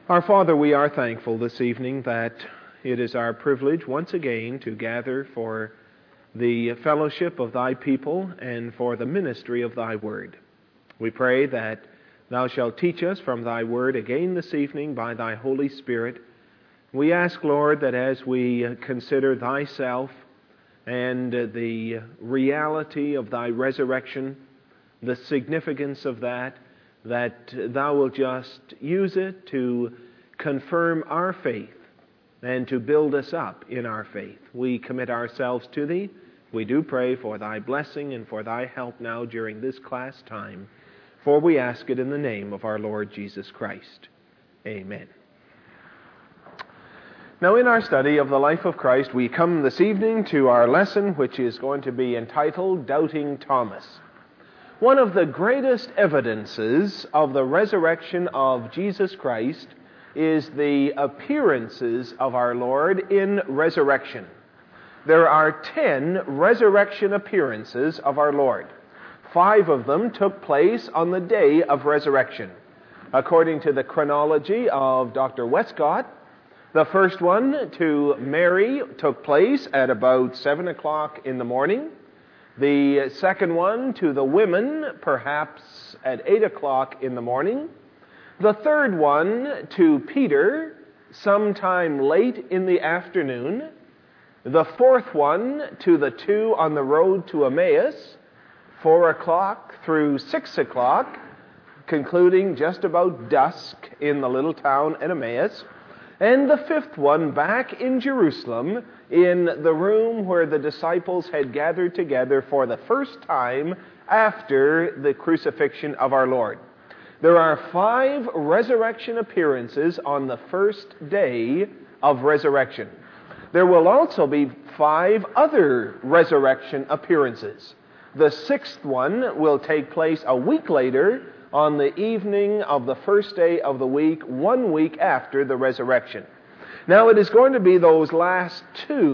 Our Father, we are thankful this evening that it is our privilege once again to gather for the fellowship of Thy people and for the ministry of Thy Word. We pray that Thou shalt teach us from Thy Word again this evening by Thy Holy Spirit. We ask, Lord, that as we consider Thyself and the reality of Thy resurrection, the significance of that Thou will just use it to confirm our faith and to build us up in our faith. We commit ourselves to Thee. We do pray for Thy blessing and for Thy help now during this class time, for we ask it in the name of our Lord Jesus Christ. Amen. Now, in our study of the life of Christ, we come this evening to our lesson, which is going to be entitled Doubting Thomas. One of the greatest evidences of the resurrection of Jesus Christ is the appearances of our Lord in resurrection. There are 10 resurrection appearances of our Lord. 5 of them took place on the day of resurrection. According to the chronology of Dr. Westcott, the first one to Mary took place at about 7 o'clock in the morning. The second one to the women, perhaps at 8 o'clock in the morning. The third one to Peter, sometime late in the afternoon. The fourth one to the two on the road to Emmaus, 4 o'clock through 6 o'clock, concluding just about dusk in the little town at Emmaus. And the fifth one back in Jerusalem, in the room where the disciples had gathered together for the first time after the crucifixion of our Lord. There are 5 resurrection appearances on the first day of resurrection. There will also be 5 other resurrection appearances. The 6th one will take place a week later, on the evening of the first day of the week, 1 week after the resurrection. Now, it is going to be those last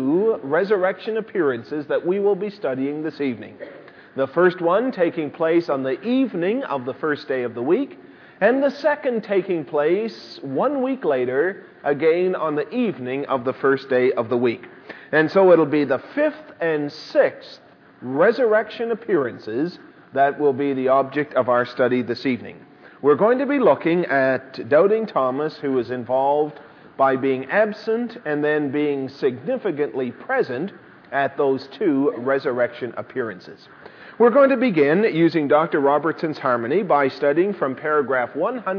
2 resurrection appearances that we will be studying this evening. The first one taking place on the evening of the first day of the week, and the second taking place 1 week later, again on the evening of the first day of the week. And so it'll be the 5th and 6th resurrection appearances that will be the object of our study this evening. We're going to be looking at Doubting Thomas, who is involved by being absent and then being significantly present at those 2 resurrection appearances. We're going to begin using Dr. Robertson's Harmony by studying from paragraph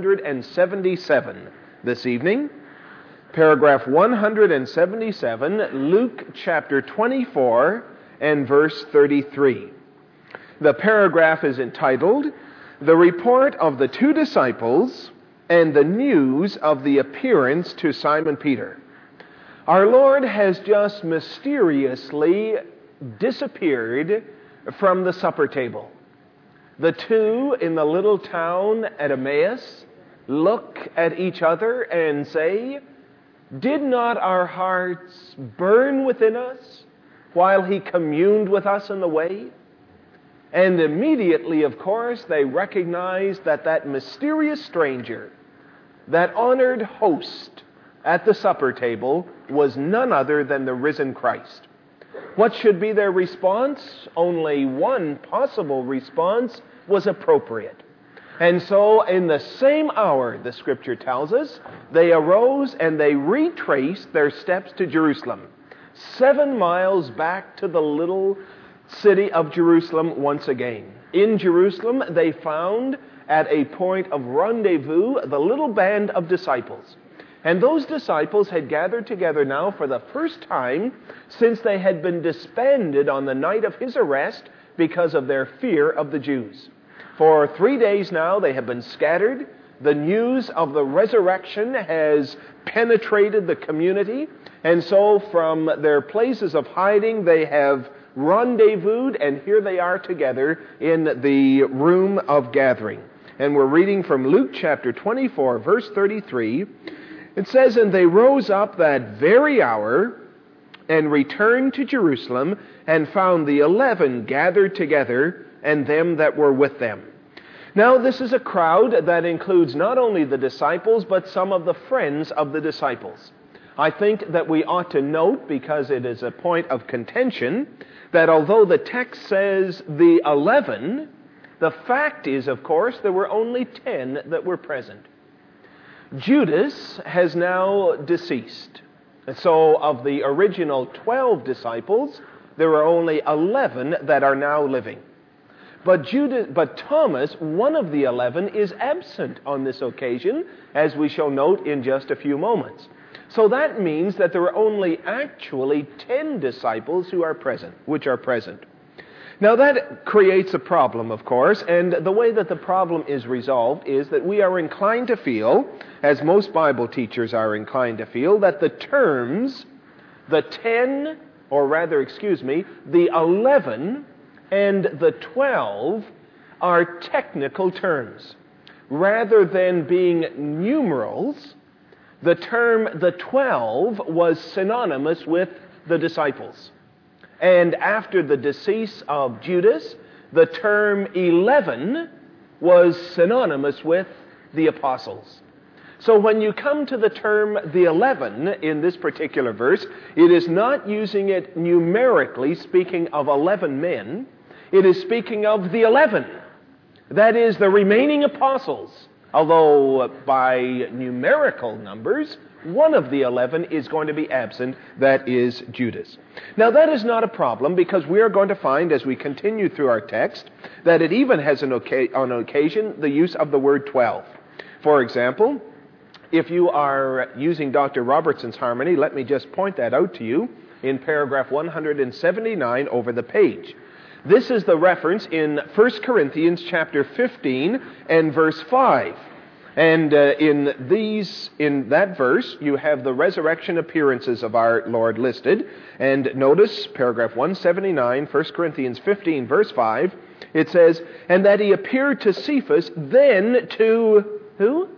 177 this evening. Paragraph 177, Luke chapter 24 and verse 33. The paragraph is entitled, The Report of the 2 Disciples and the News of the Appearance to Simon Peter. Our Lord has just mysteriously disappeared from the supper table. The 2 in the little town at Emmaus look at each other and say, Did not our hearts burn within us while he communed with us in the way? And immediately, of course, they recognize that mysterious stranger, that honored host at the supper table, was none other than the risen Christ. What should be their response? Only one possible response was appropriate. And so, in the same hour, the Scripture tells us, they arose and they retraced their steps to Jerusalem, 7 miles back to the little city of Jerusalem once again. In Jerusalem, they found at a point of rendezvous the little band of disciples. And those disciples had gathered together now for the first time since they had been disbanded on the night of his arrest because of their fear of the Jews. For 3 days now they have been scattered. The news of the resurrection has penetrated the community. And so from their places of hiding they have rendezvoused, and here they are together in the room of gathering. And we're reading from Luke chapter 24, verse 33. It says, And they rose up that very hour and returned to Jerusalem and found the 11 gathered together and them that were with them. Now, this is a crowd that includes not only the disciples, but some of the friends of the disciples. I think that we ought to note, because it is a point of contention, that although the text says the 11, the fact is, of course, there were only 10 that were present. Judas has now deceased. And so of the original 12 disciples, there are only 11 that are now living. But Thomas, one of the 11, is absent on this occasion, as we shall note in just a few moments. So that means that there are only actually 10 disciples which are present. Now that creates a problem, of course, and the way that the problem is resolved is that we are inclined to feel, as most Bible teachers are inclined to feel, that the terms, the 11 and the 12 are technical terms. Rather than being numerals, the term the 12 was synonymous with the disciples. And after the decease of Judas, the term 11 was synonymous with the apostles. So when you come to the term the 11 in this particular verse, it is not using it numerically, speaking of 11 men. It is speaking of the 11. That is, the remaining apostles. Although by numerical numbers, one of the 11 is going to be absent, that is Judas. Now that is not a problem, because we are going to find as we continue through our text that it even has on occasion the use of the word 12. For example, if you are using Dr. Robertson's harmony, let me just point that out to you in paragraph 179 over the page. This is the reference in 1 Corinthians chapter 15 and verse 5. And in that verse, you have the resurrection appearances of our Lord listed. And notice paragraph 179, 1 Corinthians 15, verse 5. It says, "And that he appeared to Cephas, then to" who?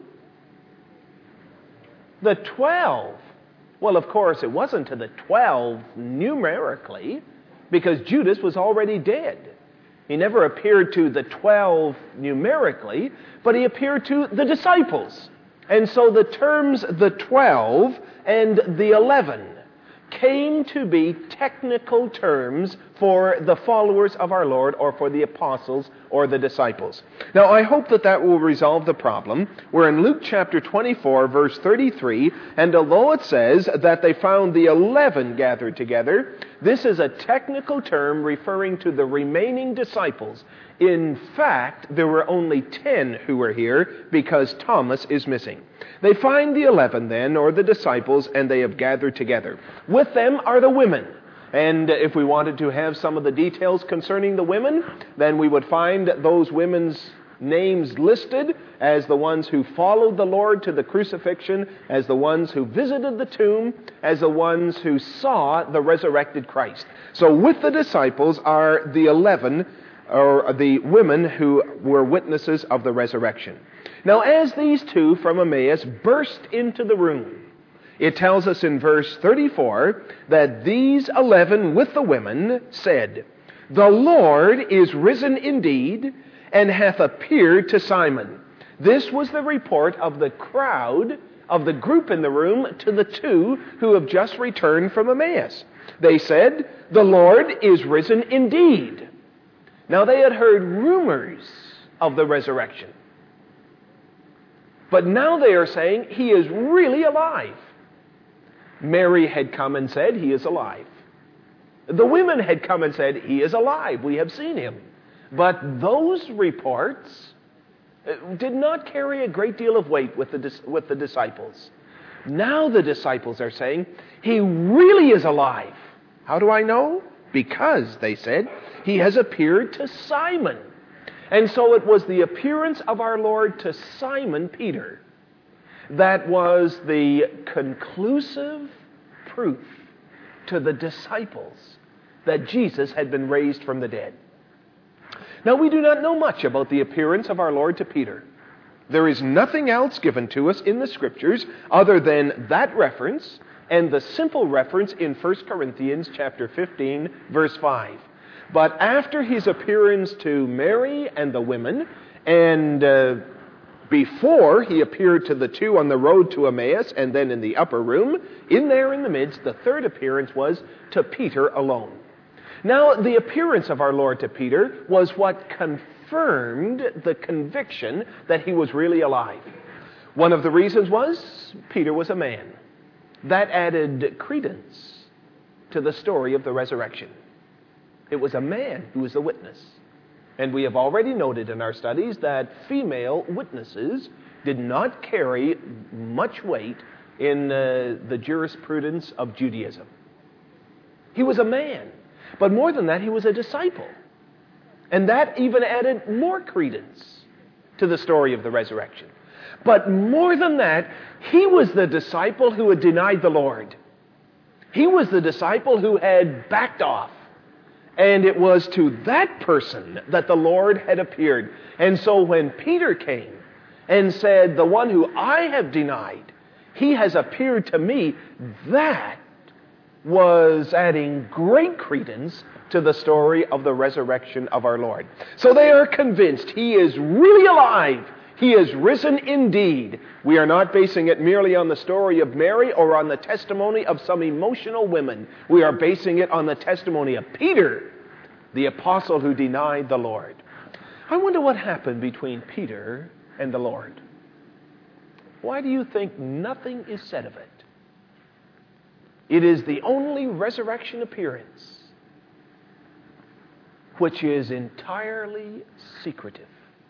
The 12. Well, of course, it wasn't to the 12 numerically, because Judas was already dead. He never appeared to the 12 numerically, but he appeared to the disciples. And so the terms the 12 and the 11 came to be technical terms for the followers of our Lord, or for the apostles or the disciples. Now, I hope that will resolve the problem. We're in Luke chapter 24, verse 33, and although it says that they found the 11 gathered together, this is a technical term referring to the remaining disciples. In fact, there were only 10 who were here because Thomas is missing. They find the 11 then, or the disciples, and they have gathered together. With them are the women. And if we wanted to have some of the details concerning the women, then we would find those women's names listed as the ones who followed the Lord to the crucifixion, as the ones who visited the tomb, as the ones who saw the resurrected Christ. So with the disciples are the 11, or the women who were witnesses of the resurrection. Now, as these two from Emmaus burst into the room, it tells us in verse 34 that these 11 with the women said, "The Lord is risen indeed, and hath appeared to Simon." This was the report of the crowd, of the group in the room, to the two who have just returned from Emmaus. They said, "The Lord is risen indeed." Now they had heard rumors of the resurrection. But now they are saying, he is really alive. Mary had come and said, he is alive. The women had come and said, he is alive, we have seen him. But those reports did not carry a great deal of weight with the disciples. Now the disciples are saying, he really is alive. How do I know? Because, they said, he has appeared to Simon. And so it was the appearance of our Lord to Simon Peter that was the conclusive proof to the disciples that Jesus had been raised from the dead. Now, we do not know much about the appearance of our Lord to Peter. There is nothing else given to us in the Scriptures other than that reference and the simple reference in 1 Corinthians chapter 15, verse 5. But after his appearance to Mary and the women, And before he appeared to the two on the road to Emmaus, and then in the upper room, in there in the midst, the third appearance was to Peter alone. Now, the appearance of our Lord to Peter was what confirmed the conviction that he was really alive. One of the reasons was Peter was a man. That added credence to the story of the resurrection. It was a man who was the witness. And we have already noted in our studies that female witnesses did not carry much weight in the jurisprudence of Judaism. He was a man. But more than that, he was a disciple. And that even added more credence to the story of the resurrection. But more than that, he was the disciple who had denied the Lord. He was the disciple who had backed off. And it was to that person that the Lord had appeared. And so when Peter came and said, "The one who I have denied, he has appeared to me," that was adding great credence to the story of the resurrection of our Lord. So they are convinced he is really alive. He is risen indeed. We are not basing it merely on the story of Mary or on the testimony of some emotional women. We are basing it on the testimony of Peter, the apostle who denied the Lord. I wonder what happened between Peter and the Lord. Why do you think nothing is said of it? It is the only resurrection appearance which is entirely secretive.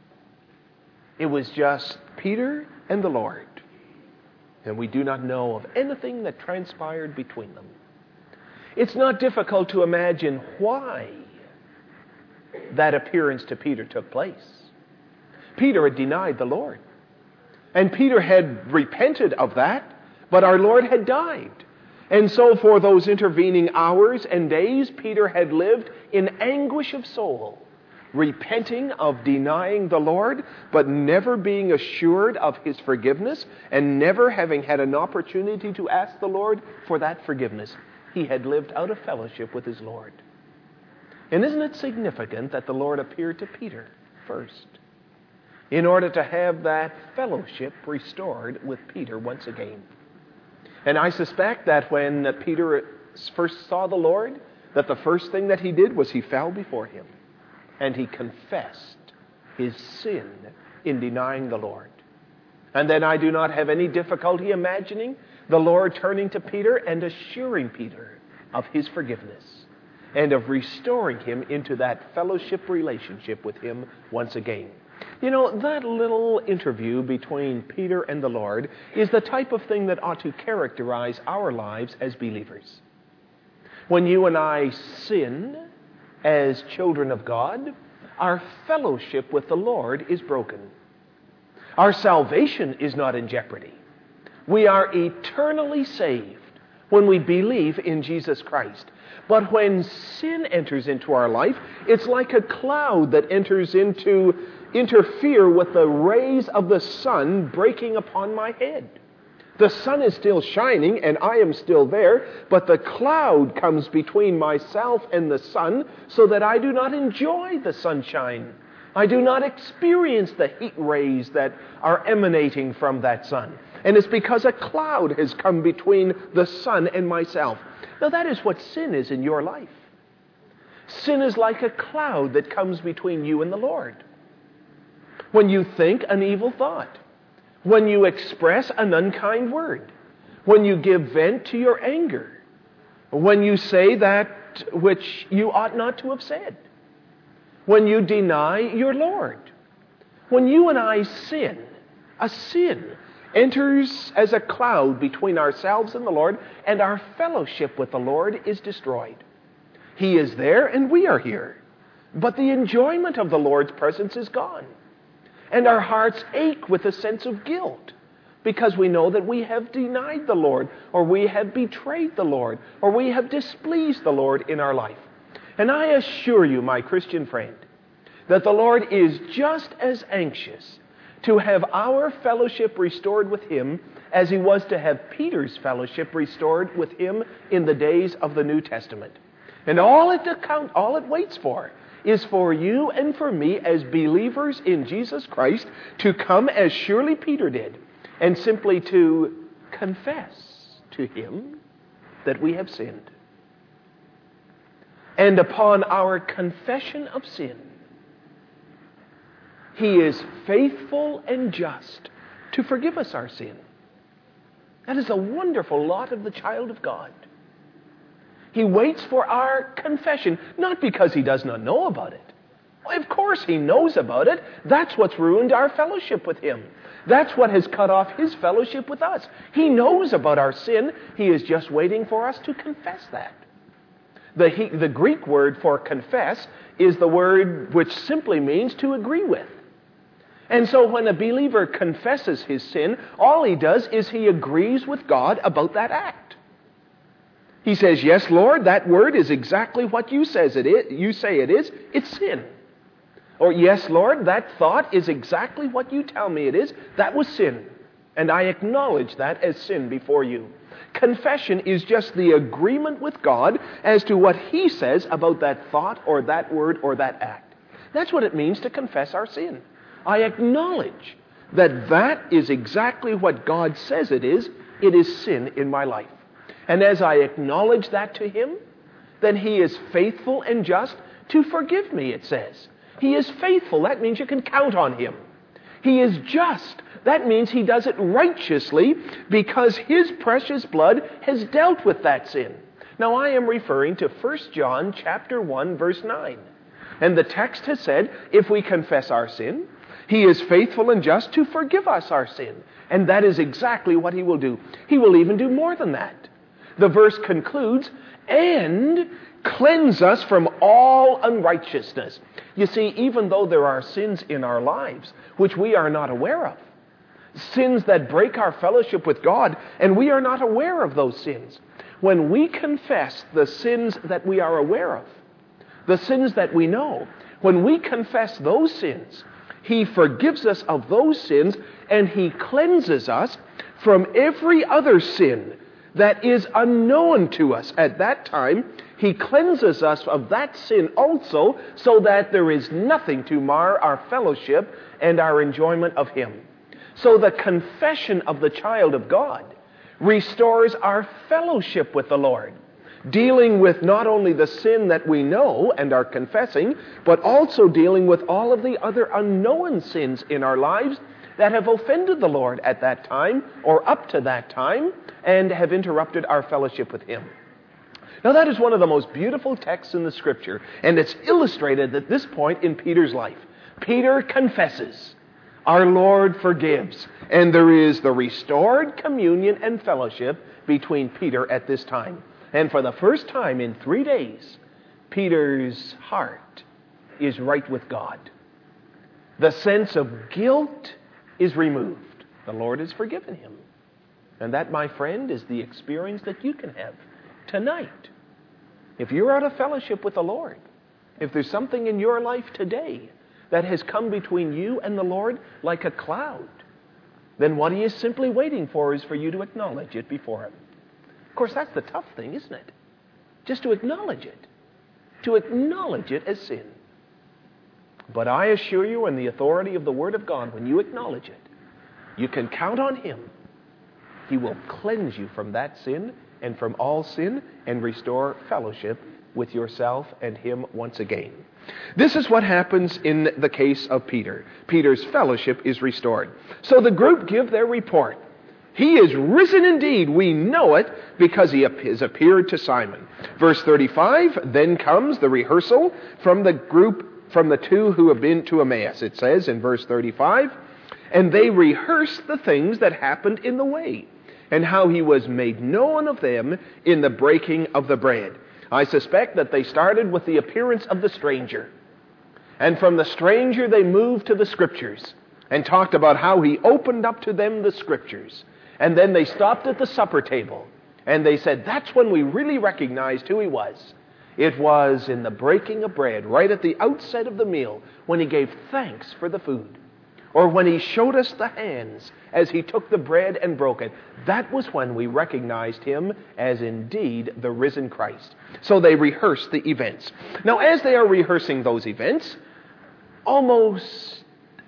It was just Peter and the Lord. And we do not know of anything that transpired between them. It's not difficult to imagine why that appearance to Peter took place. Peter had denied the Lord. And Peter had repented of that, but our Lord had died. And so for those intervening hours and days, Peter had lived in anguish of soul, repenting of denying the Lord, but never being assured of his forgiveness and never having had an opportunity to ask the Lord for that forgiveness. He had lived out of fellowship with his Lord. And isn't it significant that the Lord appeared to Peter first in order to have that fellowship restored with Peter once again? And I suspect that when Peter first saw the Lord, that the first thing that he did was he fell before him. And he confessed his sin in denying the Lord. And then I do not have any difficulty imagining the Lord turning to Peter and assuring Peter of his forgiveness and of restoring him into that fellowship relationship with him once again. You know, that little interview between Peter and the Lord is the type of thing that ought to characterize our lives as believers. When you and I sin as children of God, our fellowship with the Lord is broken. Our salvation is not in jeopardy. We are eternally saved when we believe in Jesus Christ. But when sin enters into our life, it's like a cloud that enters into interfere with the rays of the sun breaking upon my head. The sun is still shining and I am still there, but the cloud comes between myself and the sun so that I do not enjoy the sunshine. I do not experience the heat rays that are emanating from that sun. And it's because a cloud has come between the sun and myself. Now that is what sin is in your life. Sin is like a cloud that comes between you and the Lord. When you think an evil thought, when you express an unkind word, when you give vent to your anger, when you say that which you ought not to have said, when you deny your Lord, when you and I sin, a sin enters as a cloud between ourselves and the Lord, and our fellowship with the Lord is destroyed. He is there and we are here, but the enjoyment of the Lord's presence is gone. And our hearts ache with a sense of guilt because we know that we have denied the Lord, or we have betrayed the Lord, or we have displeased the Lord in our life. And I assure you, my Christian friend, that the Lord is just as anxious to have our fellowship restored with Him as He was to have Peter's fellowship restored with Him in the days of the New Testament. And all it waits for is for you and for me as believers in Jesus Christ to come as surely Peter did and simply to confess to Him that we have sinned. And upon our confession of sin, He is faithful and just to forgive us our sin. That is a wonderful lot of the child of God. He waits for our confession, not because He does not know about it. Well, of course He knows about it. That's what's ruined our fellowship with Him. That's what has cut off His fellowship with us. He knows about our sin. He is just waiting for us to confess that. The Greek word for confess is the word which simply means to agree with. And so when a believer confesses his sin, all he does is he agrees with God about that act. He says, yes, Lord, that word is exactly what you say it is. It's sin. Or, yes, Lord, that thought is exactly what you tell me it is. That was sin. And I acknowledge that as sin before you. Confession is just the agreement with God as to what He says about that thought or that word or that act. That's what it means to confess our sin. I acknowledge that that is exactly what God says it is. It is sin in my life. And as I acknowledge that to Him, then He is faithful and just to forgive me, it says. He is faithful. That means you can count on Him. He is just. That means He does it righteously because His precious blood has dealt with that sin. Now I am referring to 1 John chapter 1, verse 9. And the text has said, if we confess our sin, He is faithful and just to forgive us our sin. And that is exactly what He will do. He will even do more than that. The verse concludes, and cleanse us from all unrighteousness. You see, even though there are sins in our lives which we are not aware of, sins that break our fellowship with God, and we are not aware of those sins, when we confess the sins that we are aware of, the sins that we know, when we confess those sins, He forgives us of those sins, and He cleanses us from every other sin that is unknown to us at that time. He cleanses us of that sin also, so that there is nothing to mar our fellowship and our enjoyment of Him. So the confession of the child of God restores our fellowship with the Lord, dealing with not only the sin that we know and are confessing, but also dealing with all of the other unknown sins in our lives that have offended the Lord at that time or up to that time and have interrupted our fellowship with Him. Now that is one of the most beautiful texts in the Scripture, and it's illustrated at this point in Peter's life. Peter confesses. Our Lord forgives. And there is the restored communion and fellowship between Peter at this time. And for the first time in 3 days, Peter's heart is right with God. The sense of guilt is removed. The Lord has forgiven him. And that, my friend, is the experience that you can have tonight. If you're out of fellowship with the Lord, if there's something in your life today that has come between you and the Lord like a cloud, then what He is simply waiting for is for you to acknowledge it before Him. Of course, that's the tough thing, isn't it? Just to acknowledge it. To acknowledge it as sin. But I assure you, in the authority of the Word of God, when you acknowledge it, you can count on Him. He will cleanse you from that sin and from all sin and restore fellowship with yourself and Him once again. This is what happens in the case of Peter. Peter's fellowship is restored. So the group give their report. He is risen indeed. We know it because He has appeared to Simon. Verse 35, then comes the rehearsal from the group, from the two who have been to Emmaus. It says in verse 35, and they rehearsed the things that happened in the way, and how He was made known of them in the breaking of the bread. I suspect that they started with the appearance of the stranger. And from the stranger they moved to the Scriptures and talked about how He opened up to them the Scriptures. And then they stopped at the supper table and they said, that's when we really recognized who He was. It was in the breaking of bread, right at the outset of the meal, when He gave thanks for the food. or when he showed us the hands as he took the bread and broke it, that was when we recognized him as indeed the risen Christ. So they rehearsed the events. Now, as they are rehearsing those events, almost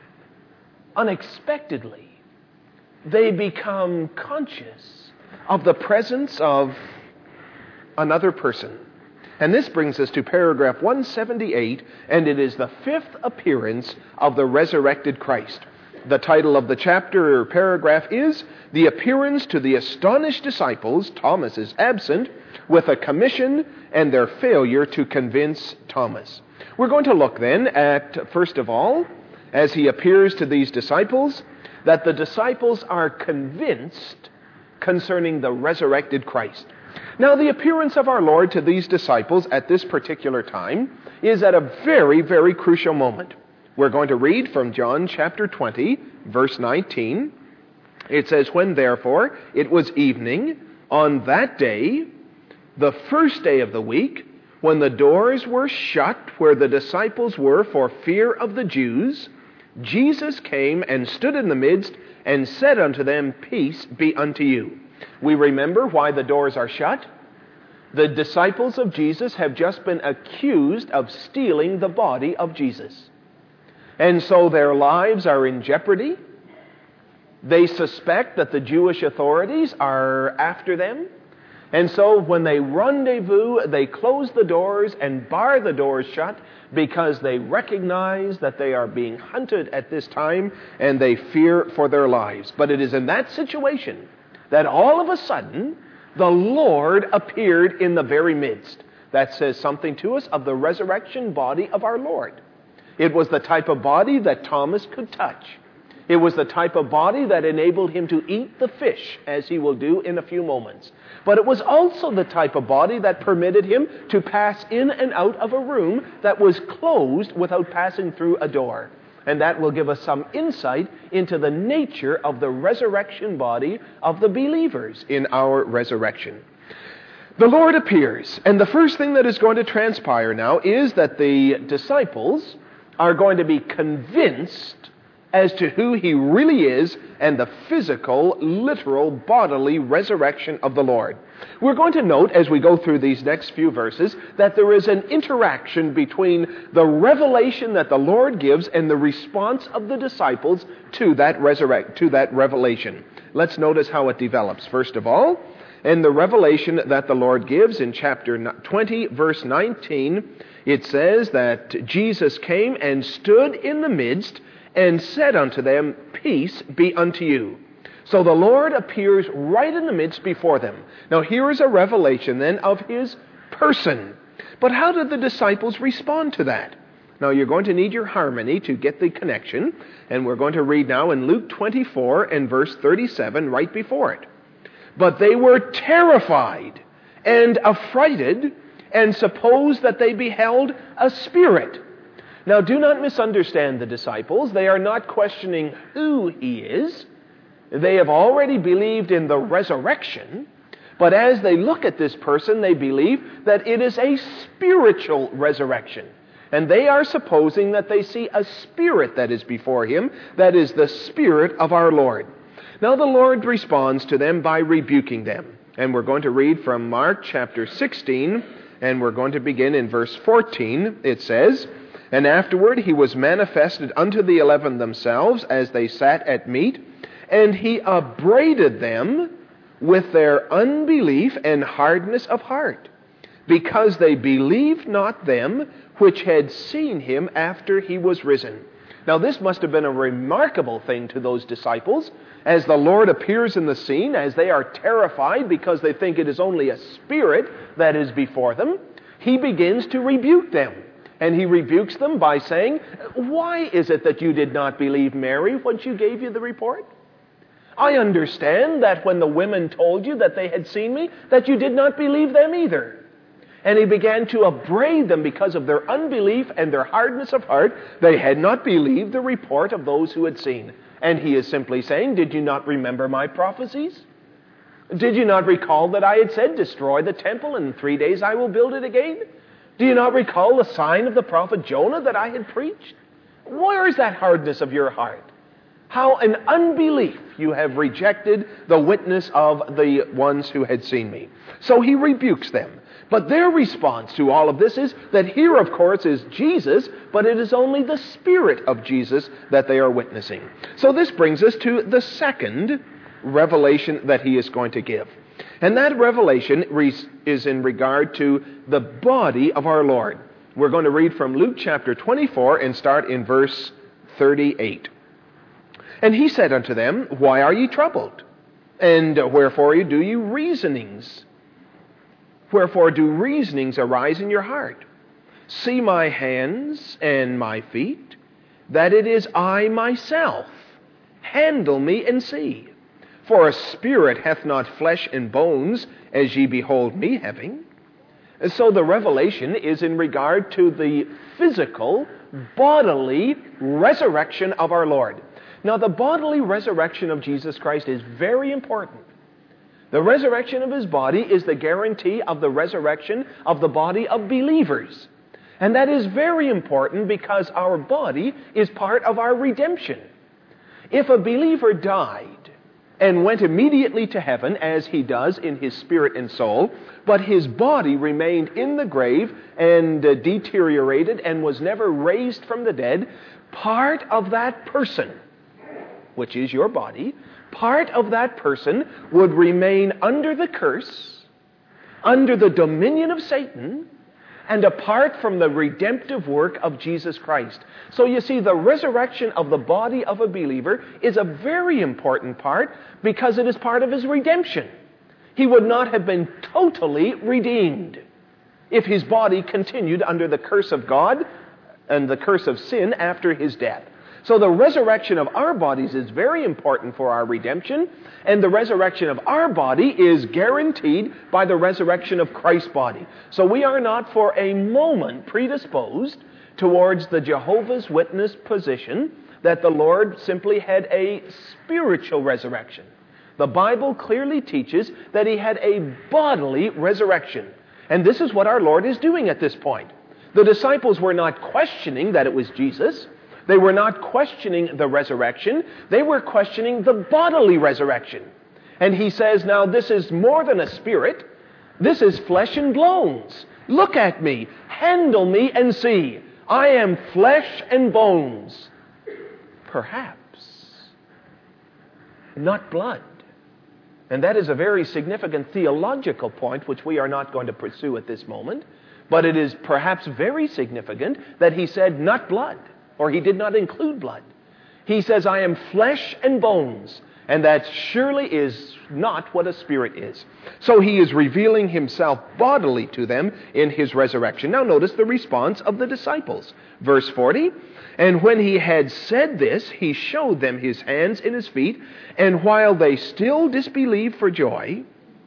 unexpectedly, they become conscious of the presence of another person. And this brings us to paragraph 178, and it is the fifth appearance of the resurrected Christ. The title of the chapter or paragraph is The Appearance to the Astonished Disciples. Thomas is absent, with a commission and their failure to convince Thomas. We're going to look then at, first of all, as he appears to these disciples, that the disciples are convinced concerning the resurrected Christ. Now, the appearance of our Lord to these disciples at this particular time is at a very, very crucial moment. We're going to read from John chapter 20, verse 19. It says, When therefore it was evening on that day, the first day of the week, when the doors were shut where the disciples were for fear of the Jews, Jesus came and stood in the midst and said unto them, Peace be unto you. We remember why the doors are shut. The disciples of Jesus have just been accused of stealing the body of Jesus. And so their lives are in jeopardy. They suspect that the Jewish authorities are after them. And so when they rendezvous, they close the doors and bar the doors shut because they recognize that they are being hunted at this time and they fear for their lives. But it is in that situation that all of a sudden the Lord appeared in the very midst. That says something to us of the resurrection body of our Lord. It was the type of body that Thomas could touch. It was the type of body that enabled him to eat the fish, as he will do in a few moments. But it was also the type of body that permitted him to pass in and out of a room that was closed without passing through a door. And that will give us some insight into the nature of the resurrection body of the believers in our resurrection. The Lord appears, and the first thing that is going to transpire now is that the disciples are going to be convinced as to who he really is and the physical, literal, bodily resurrection of the Lord. We're going to note as we go through these next few verses that there is an interaction between the revelation that the Lord gives and the response of the disciples to that revelation. Let's notice how it develops. First of all, in the revelation that the Lord gives in chapter 20, verse 19, it says that Jesus came and stood in the midst and said unto them, Peace be unto you. So the Lord appears right in the midst before them. Now here is a revelation then of his person. But how did the disciples respond to that? Now you're going to need your harmony to get the connection. And we're going to read now in Luke 24 and verse 37 right before it. But they were terrified and affrighted and supposed that they beheld a spirit. Now, do not misunderstand the disciples. They are not questioning who he is. They have already believed in the resurrection. But as they look at this person, they believe that it is a spiritual resurrection. And they are supposing that they see a spirit that is before him, that is the Spirit of our Lord. Now, the Lord responds to them by rebuking them. And we're going to read from Mark chapter 16, and we're going to begin in verse 14. It says, And afterward he was manifested unto the 11 themselves as they sat at meat, and he upbraided them with their unbelief and hardness of heart, because they believed not them which had seen him after he was risen. Now this must have been a remarkable thing to those disciples, as the Lord appears in the scene, as they are terrified because they think it is only a spirit that is before them. He begins to rebuke them. And he rebukes them by saying, Why is it that you did not believe Mary when she gave you the report? I understand that when the women told you that they had seen me, that you did not believe them either. And he began to upbraid them because of their unbelief and their hardness of heart. They had not believed the report of those who had seen. And he is simply saying, Did you not remember my prophecies? Did you not recall that I had said, Destroy the temple, and in 3 days I will build it again? Do you not recall the sign of the prophet Jonah that I had preached? Where is that hardness of your heart? How in unbelief you have rejected the witness of the ones who had seen me. So he rebukes them. But their response to all of this is that here, of course, is Jesus, but it is only the Spirit of Jesus that they are witnessing. So this brings us to the second revelation that he is going to give. And that revelation is in regard to the body of our Lord. We're going to read from Luke chapter 24 and start in verse 38. And he said unto them, Why are ye troubled? And wherefore do you reasonings? Wherefore do reasonings arise in your heart? See my hands and my feet, that it is I myself. Handle me and see. For a spirit hath not flesh and bones, as ye behold me having. And so the revelation is in regard to the physical, bodily resurrection of our Lord. Now, the bodily resurrection of Jesus Christ is very important. The resurrection of his body is the guarantee of the resurrection of the body of believers. And that is very important because our body is part of our redemption. If a believer died and went immediately to heaven, as he does in his spirit and soul, but his body remained in the grave and deteriorated and was never raised from the dead, part of that person, which is your body, part of that person would remain under the curse, under the dominion of Satan, and apart from the redemptive work of Jesus Christ. So you see, the resurrection of the body of a believer is a very important part because it is part of his redemption. He would not have been totally redeemed if his body continued under the curse of God and the curse of sin after his death. So the resurrection of our bodies is very important for our redemption, and the resurrection of our body is guaranteed by the resurrection of Christ's body. So we are not for a moment predisposed towards the Jehovah's Witness position that the Lord simply had a spiritual resurrection. The Bible clearly teaches that he had a bodily resurrection. And this is what our Lord is doing at this point. The disciples were not questioning that it was Jesus. They were not questioning the resurrection. They were questioning the bodily resurrection. And he says, now this is more than a spirit. This is flesh and bones. Look at me. Handle me and see. I am flesh and bones. Perhaps not blood. And that is a very significant theological point which we are not going to pursue at this moment. But it is perhaps very significant that he said not blood. Or he did not include blood. He says, I am flesh and bones. And that surely is not what a spirit is. So he is revealing himself bodily to them in his resurrection. Now notice the response of the disciples. Verse 40, and when he had said this, he showed them his hands and his feet. And while they still disbelieved for joy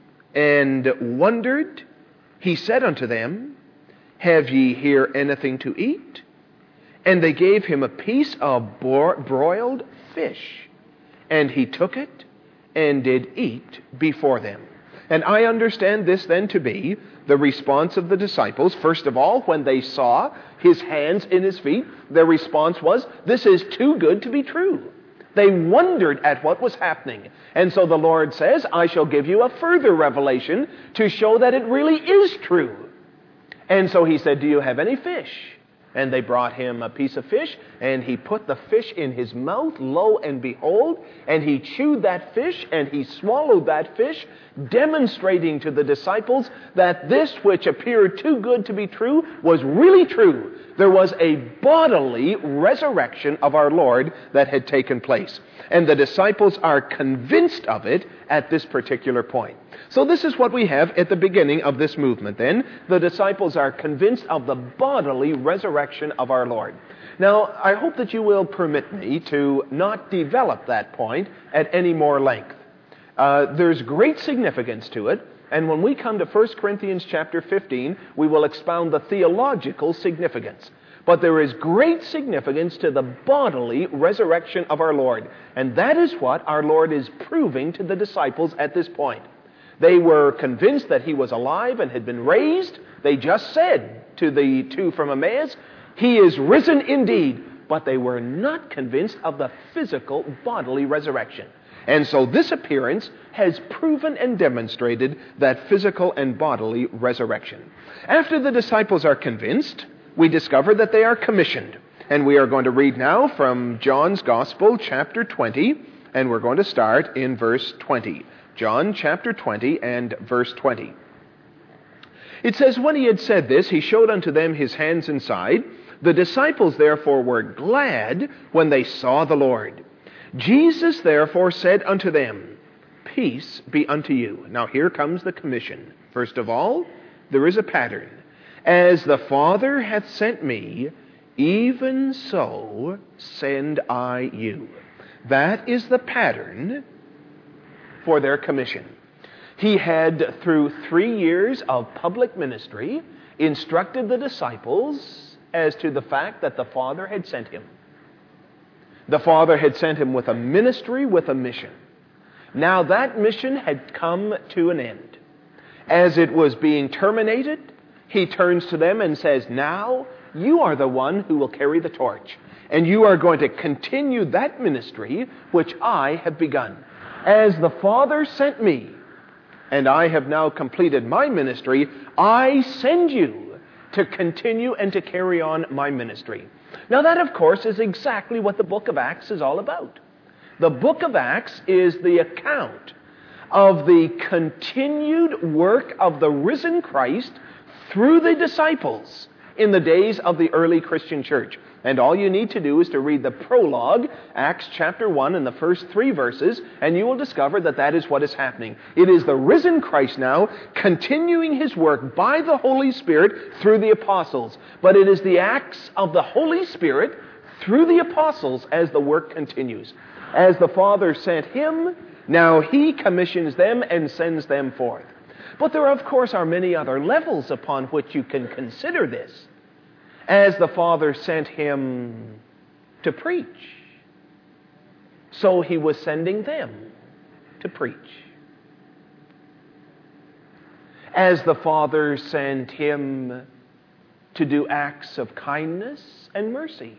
and wondered, he said unto them, have ye here anything to eat? And they gave him a piece of broiled fish. And he took it and did eat before them. And I understand this then to be the response of the disciples. First of all, when they saw his hands and his feet, their response was, this is too good to be true. They wondered at what was happening. And so the Lord says, I shall give you a further revelation to show that it really is true. And so he said, do you have any fish? And they brought him a piece of fish, and he put the fish in his mouth, lo and behold, and he chewed that fish, and he swallowed that fish, demonstrating to the disciples that this which appeared too good to be true was really true. There was a bodily resurrection of our Lord that had taken place. And the disciples are convinced of it at this particular point. So this is what we have at the beginning of this movement then. The disciples are convinced of the bodily resurrection of our Lord. Now, I hope that you will permit me to not develop that point at any more length. There's great significance to it, and when we come to 1 Corinthians chapter 15, we will expound the theological significance. But there is great significance to the bodily resurrection of our Lord. And that is what our Lord is proving to the disciples at this point. They were convinced that he was alive and had been raised. They just said to the two from Emmaus, he is risen indeed. but they were not convinced of the physical, bodily resurrection. And so this appearance has proven and demonstrated that physical and bodily resurrection. After the disciples are convinced, we discover that they are commissioned. And we are going to read now from John's Gospel, chapter 20, and we're going to start in verse 20. John chapter 20 and verse 20. It says, "When he had said this, he showed unto them his hands and side. The disciples therefore were glad when they saw the Lord. Jesus therefore said unto them, Peace be unto you." Now here comes the commission. First of all, there is a pattern. "As the Father hath sent me, even so send I you." That is the pattern for their commission. He had, through 3 years of public ministry, instructed the disciples as to the fact that the Father had sent him. The Father had sent him with a ministry, with a mission. Now that mission had come to an end. As it was being terminated, he turns to them and says, "Now you are the one who will carry the torch, and you are going to continue that ministry which I have begun. As the Father sent me, and I have now completed my ministry, I send you to continue and to carry on my ministry." Now that, of course, is exactly what the book of Acts is all about. The book of Acts is the account of the continued work of the risen Christ through the disciples in the days of the early Christian church. And all you need to do is to read the prologue, Acts chapter 1, and the first 3 verses, and you will discover that that is what is happening. It is the risen Christ now continuing his work by the Holy Spirit through the apostles. But it is the acts of the Holy Spirit through the apostles as the work continues. As the Father sent him, now he commissions them and sends them forth. But there, of course, are many other levels upon which you can consider this. As the Father sent him to preach, so he was sending them to preach. As the Father sent him to do acts of kindness and mercy,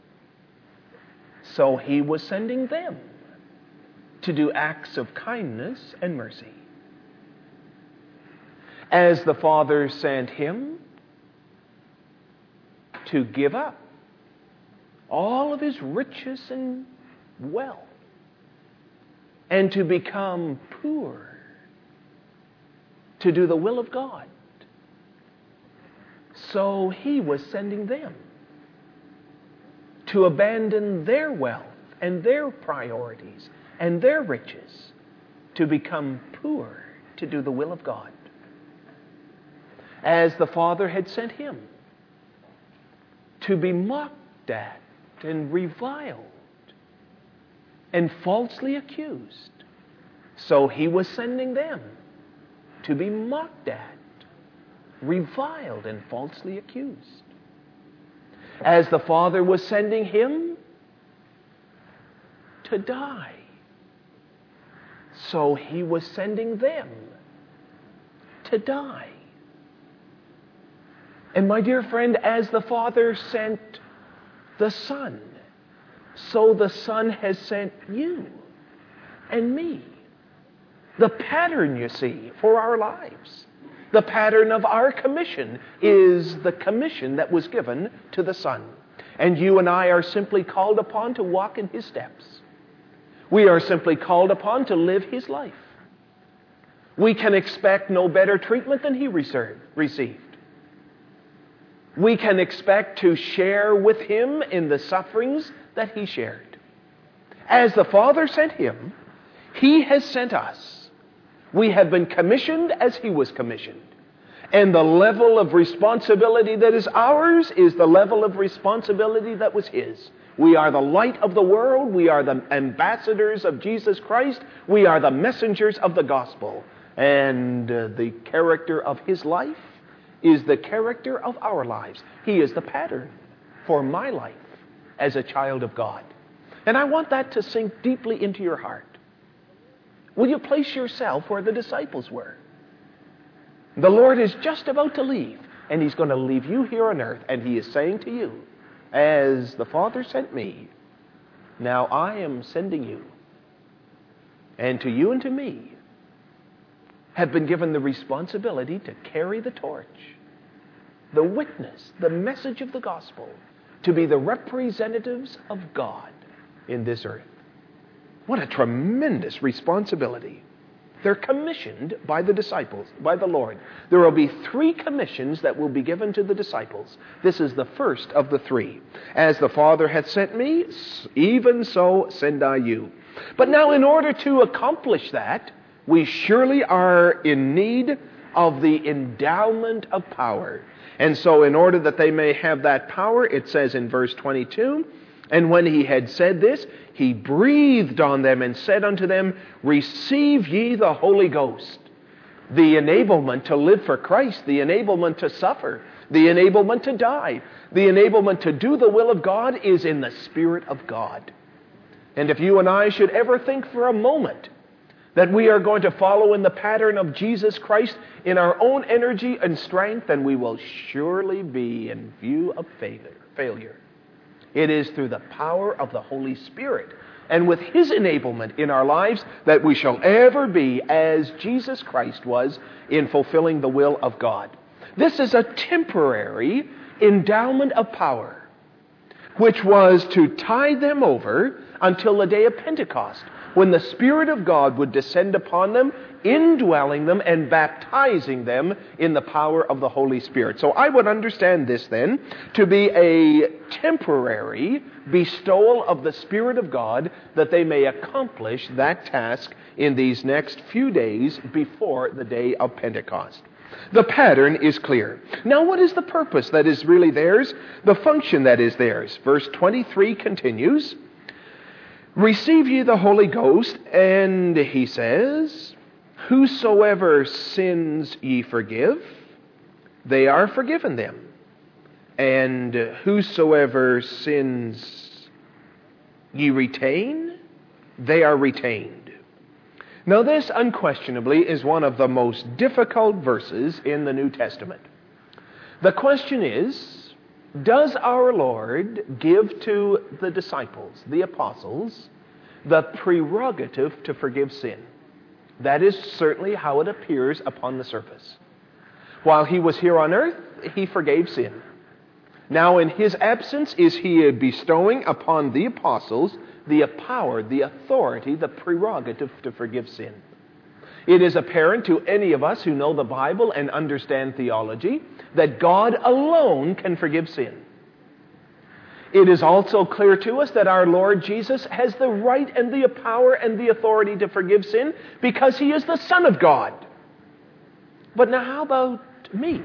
so he was sending them to do acts of kindness and mercy. As the Father sent him to give up all of his riches and wealth and to become poor, to do the will of God, so he was sending them to abandon their wealth and their priorities and their riches to become poor, to do the will of God. As the Father had sent him to be mocked at and reviled and falsely accused, so he was sending them to be mocked at, reviled, and falsely accused. As the Father was sending him to die, so he was sending them to die. And my dear friend, as the Father sent the Son, so the Son has sent you and me. The pattern, you see, for our lives, the pattern of our commission is the commission that was given to the Son. And you and I are simply called upon to walk in his steps. We are simply called upon to live his life. We can expect no better treatment than he received. We can expect to share with him in the sufferings that he shared. As the Father sent him, he has sent us. We have been commissioned as he was commissioned. And the level of responsibility that is ours is the level of responsibility that was his. We are the light of the world. We are the ambassadors of Jesus Christ. We are the messengers of the gospel. And the character of his life is the character of our lives. He is the pattern for my life as a child of God. And I want that to sink deeply into your heart. Will you place yourself where the disciples were? The Lord is just about to leave, and he's going to leave you here on earth, and he is saying to you, as the Father sent me, now I am sending you. And to you and to me have been given the responsibility to carry the torch, the witness, the message of the gospel, to be the representatives of God in this earth. What a tremendous responsibility. They're commissioned by the disciples, by the Lord. There will be 3 commissions that will be given to the disciples. This is the first of the 3. As the Father hath sent me, even so send I you. But now in order to accomplish that, we surely are in need of the endowment of power. And so in order that they may have that power, it says in verse 22, and when he had said this, he breathed on them and said unto them, receive ye the Holy Ghost. The enablement to live for Christ, the enablement to suffer, the enablement to die, the enablement to do the will of God is in the Spirit of God. And if you and I should ever think for a moment that we are going to follow in the pattern of Jesus Christ in our own energy and strength, then we will surely be in view of failure. It is through the power of the Holy Spirit and with His enablement in our lives that we shall ever be as Jesus Christ was in fulfilling the will of God. This is a temporary endowment of power, which was to tide them over until the day of Pentecost, when the Spirit of God would descend upon them, indwelling them and baptizing them in the power of the Holy Spirit. So I would understand this then to be a temporary bestowal of the Spirit of God, that they may accomplish that task in these next few days before the day of Pentecost. The pattern is clear. Now, what is the purpose that is really theirs? The function that is theirs. Verse 23 continues, receive ye the Holy Ghost, and he says, whosoever sins ye forgive, they are forgiven them. And whosoever sins ye retain, they are retained. Now this unquestionably is one of the most difficult verses in the New Testament. The question is, does our Lord give to the disciples, the apostles, the prerogative to forgive sin? That is certainly how it appears upon the surface. While He was here on earth, He forgave sin. Now in His absence is He bestowing upon the apostles the power, the authority, the prerogative to forgive sin. It is apparent to any of us who know the Bible and understand theology that God alone can forgive sin. It is also clear to us that our Lord Jesus has the right and the power and the authority to forgive sin because He is the Son of God. But now how about me?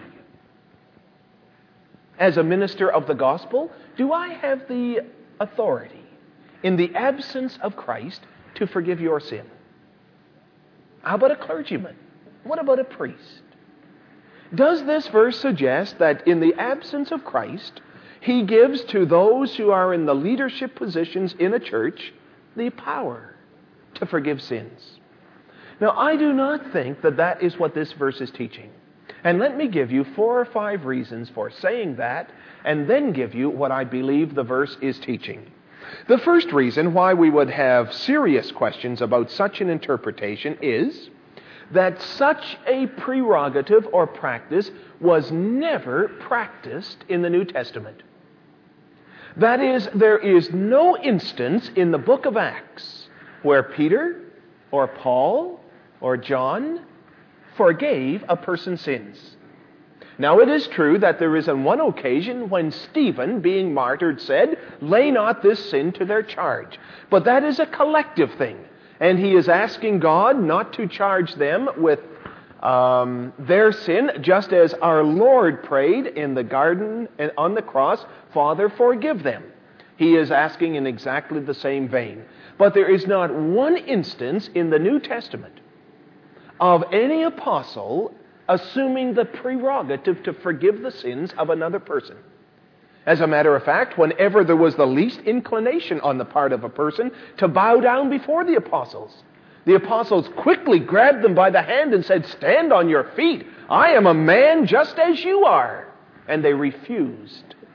As a minister of the gospel, do I have the authority in the absence of Christ to forgive your sin? How about a clergyman? What about a priest? Does this verse suggest that in the absence of Christ, He gives to those who are in the leadership positions in a church the power to forgive sins? Now, I do not think that that is what this verse is teaching. And let me give you 4 or 5 reasons for saying that, and then give you what I believe the verse is teaching. The first reason why we would have serious questions about such an interpretation is that such a prerogative or practice was never practiced in the New Testament. That is, there is no instance in the book of Acts where Peter or Paul or John forgave a person's sins. Now it is true that there is on one occasion when Stephen, being martyred, said, lay not this sin to their charge. But that is a collective thing. And he is asking God not to charge them with their sin, just as our Lord prayed in the garden and on the cross, Father, forgive them. He is asking in exactly the same vein. But there is not one instance in the New Testament of any apostle assuming the prerogative to forgive the sins of another person. As a matter of fact, whenever there was the least inclination on the part of a person to bow down before the apostles quickly grabbed them by the hand and said, stand on your feet. I am a man just as you are. And they refused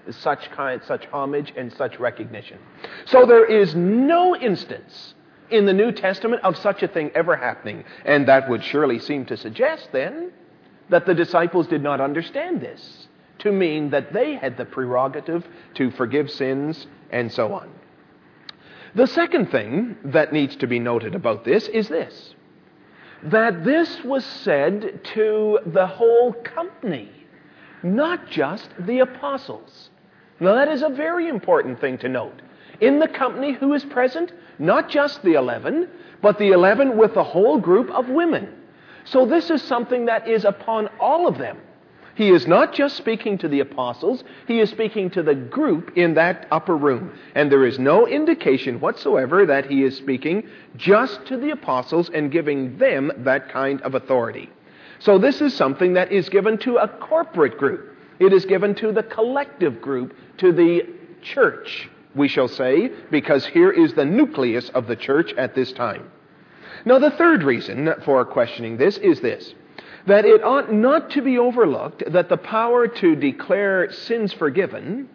such homage and such recognition. So there is no instance in the New Testament of such a thing ever happening. And that would surely seem to suggest then that the disciples did not understand this to mean that they had the prerogative to forgive sins and so on. The second thing that needs to be noted about this is this, that this was said to the whole company, not just the apostles. Now that is a very important thing to note. In the company who is present, not just the 11, but the 11 with the whole group of women. So this is something that is upon all of them. He is not just speaking to the apostles, he is speaking to the group in that upper room. And there is no indication whatsoever that he is speaking just to the apostles and giving them that kind of authority. So this is something that is given to a corporate group. It is given to the collective group, to the church, we shall say, because here is the nucleus of the church at this time. Now, the third reason for questioning this is this, that it ought not to be overlooked that the power to declare sins forgiven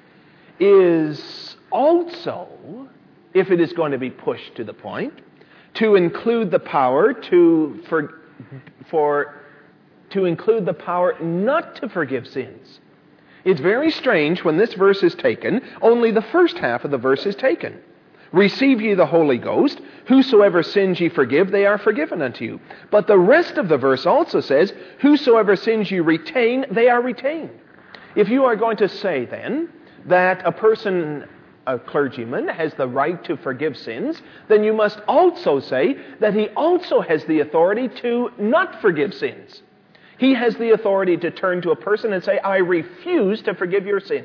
is also, if it is going to be pushed to the point, to include the power to include the power not to forgive sins. It's very strange when this verse is taken, only the first half of the verse is taken. Receive ye the Holy Ghost, whosoever sins ye forgive, they are forgiven unto you. But the rest of the verse also says, whosoever sins you retain, they are retained. If you are going to say then that a clergyman has the right to forgive sins, then you must also say that he also has the authority to not forgive sins. He has the authority to turn to a person and say, I refuse to forgive your sin.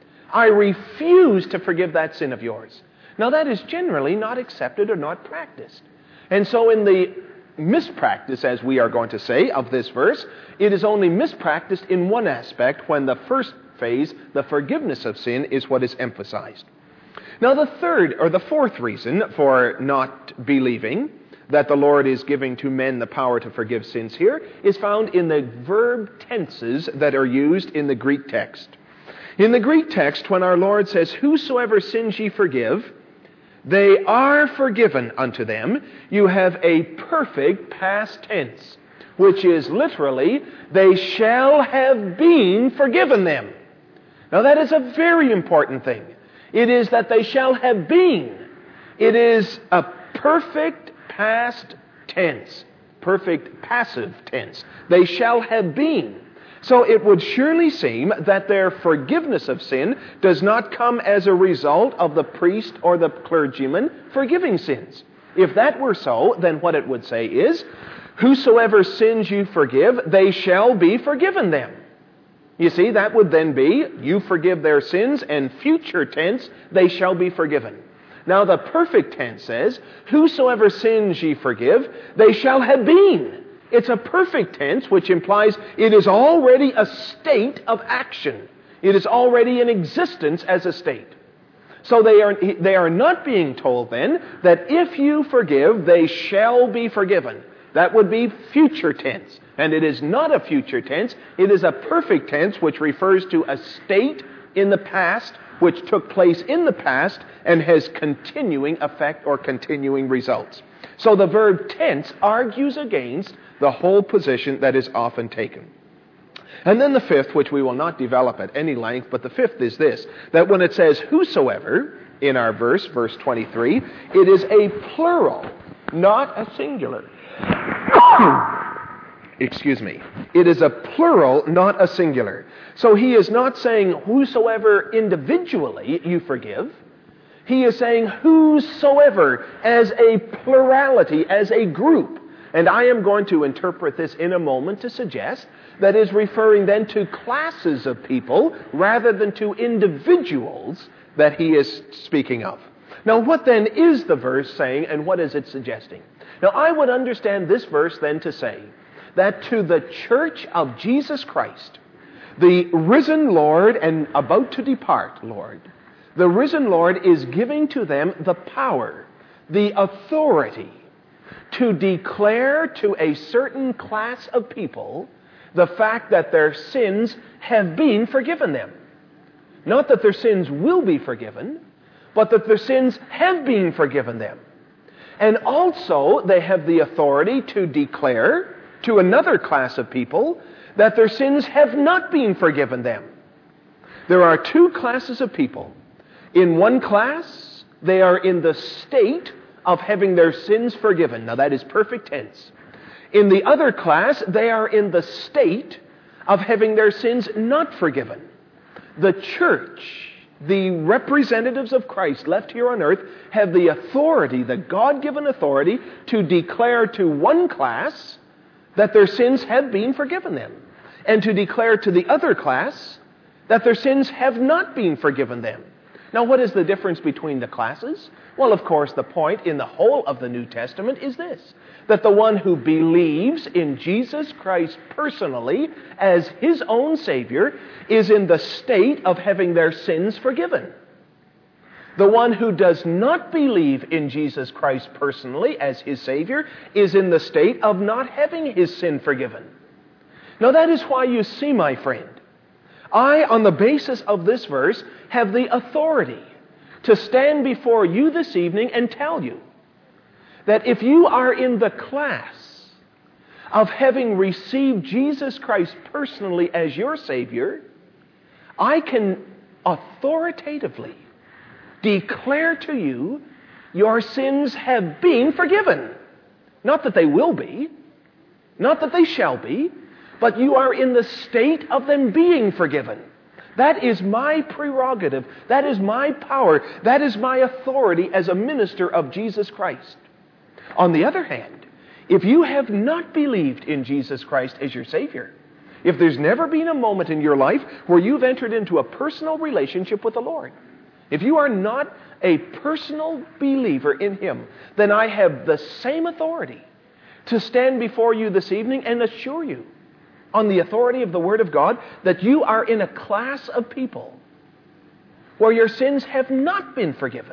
I refuse to forgive that sin of yours. Now that is generally not accepted or not practiced. And so in the mispractice, as we are going to say, of this verse, it is only mispracticed in one aspect when the first phase, the forgiveness of sin, is what is emphasized. Now the fourth reason for not believing that the Lord is giving to men the power to forgive sins here is found in the verb tenses that are used in the Greek text. In the Greek text, when our Lord says, whosoever sins ye forgive, they are forgiven unto them, you have a perfect past tense, which is literally, they shall have been forgiven them. Now that is a very important thing. It is that they shall have been. It is a perfect past tense, perfect passive tense. They shall have been. So it would surely seem that their forgiveness of sin does not come as a result of the priest or the clergyman forgiving sins. If that were so, then what it would say is, whosoever sins you forgive, they shall be forgiven them. You see, that would then be, you forgive their sins, and future tense, they shall be forgiven. Now the perfect tense says, whosoever sins ye forgive, they shall have been. It's a perfect tense, which implies it is already a state of action. It is already in existence as a state. So they are not being told then that if you forgive, they shall be forgiven. That would be future tense. And it is not a future tense. It is a perfect tense, which refers to a state in the past, which took place in the past and has continuing effect or continuing results. So the verb tense argues against the whole position that is often taken. And then the fifth, which we will not develop at any length, but the fifth is this, that when it says whosoever in our verse 23, it is a plural, not a singular. Excuse me. It is a plural, not a singular. So he is not saying whosoever individually you forgive. He is saying whosoever as a plurality, as a group. And I am going to interpret this in a moment to suggest that is referring then to classes of people rather than to individuals that he is speaking of. Now, what then is the verse saying and what is it suggesting? Now, I would understand this verse then to say that to the church of Jesus Christ, the risen Lord and about to depart Lord, the risen Lord is giving to them the power, the authority to declare to a certain class of people the fact that their sins have been forgiven them. Not that their sins will be forgiven, but that their sins have been forgiven them. And also, they have the authority to declare to another class of people that their sins have not been forgiven them. There are two classes of people. In one class, they are in the state of having their sins forgiven. Now, that is perfect tense. In the other class, they are in the state of having their sins not forgiven. The church, the representatives of Christ left here on earth, have the authority, the God-given authority, to declare to one class that their sins have been forgiven them, and to declare to the other class that their sins have not been forgiven them. Now, what is the difference between the classes? Well, of course, the point in the whole of the New Testament is this, that the one who believes in Jesus Christ personally as his own Savior is in the state of having their sins forgiven. The one who does not believe in Jesus Christ personally as his Savior is in the state of not having his sin forgiven. Now, that is why you see, my friend, I, on the basis of this verse, have the authority to stand before you this evening and tell you that if you are in the class of having received Jesus Christ personally as your Savior, I can authoritatively declare to you your sins have been forgiven. Not that they will be, not that they shall be, but you are in the state of them being forgiven. That is my prerogative. That is my power. That is my authority as a minister of Jesus Christ. On the other hand, if you have not believed in Jesus Christ as your Savior, if there's never been a moment in your life where you've entered into a personal relationship with the Lord, if you are not a personal believer in Him, then I have the same authority to stand before you this evening and assure you, on the authority of the Word of God, that you are in a class of people where your sins have not been forgiven.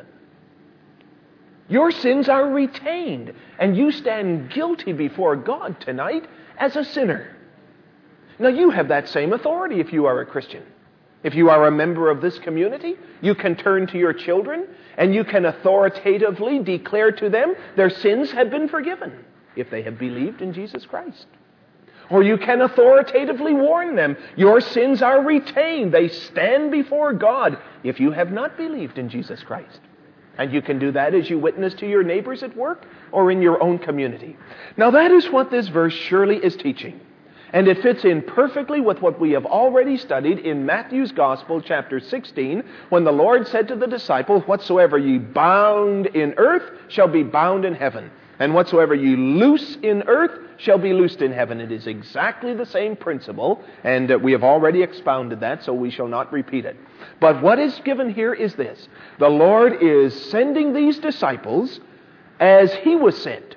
Your sins are retained, and you stand guilty before God tonight as a sinner. Now, you have that same authority if you are a Christian. If you are a member of this community, you can turn to your children and you can authoritatively declare to them their sins have been forgiven if they have believed in Jesus Christ. Or you can authoritatively warn them, your sins are retained. They stand before God if you have not believed in Jesus Christ. And you can do that as you witness to your neighbors at work or in your own community. Now, that is what this verse surely is teaching. And it fits in perfectly with what we have already studied in Matthew's Gospel, chapter 16, when the Lord said to the disciples, "Whatsoever ye bound in earth shall be bound in heaven, and whatsoever ye loose in earth shall be loosed in heaven." It is exactly the same principle, and we have already expounded that, so we shall not repeat it. But what is given here is this. The Lord is sending these disciples as He was sent,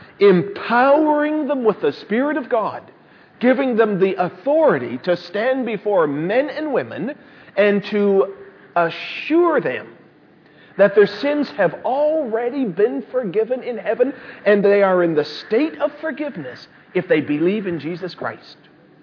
empowering them with the Spirit of God, giving them the authority to stand before men and women and to assure them that their sins have already been forgiven in heaven, and they are in the state of forgiveness if they believe in Jesus Christ.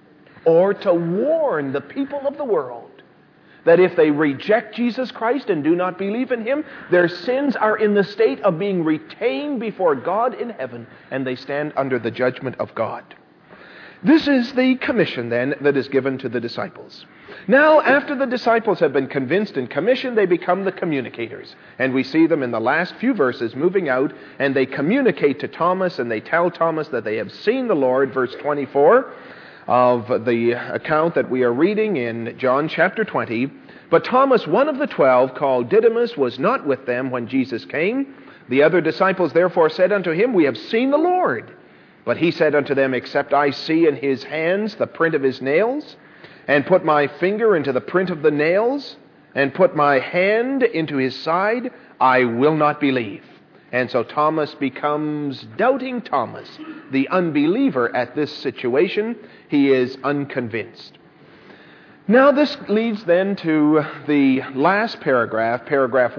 Or to warn the people of the world that if they reject Jesus Christ and do not believe in Him, their sins are in the state of being retained before God in heaven, and they stand under the judgment of God. This is the commission, then, that is given to the disciples. Now, after the disciples have been convinced and commissioned, they become the communicators. And we see them in the last few verses moving out, and they communicate to Thomas, and they tell Thomas that they have seen the Lord, verse 24 of the account that we are reading in John chapter 20. But Thomas, one of the 12, called Didymus, was not with them when Jesus came. The other disciples therefore said unto him, "We have seen the Lord." But he said unto them, "Except I see in His hands the print of His nails, and put my finger into the print of the nails, and put my hand into His side, I will not believe." And so Thomas becomes doubting Thomas, the unbeliever at this situation. He is unconvinced. Now this leads then to the last paragraph, paragraph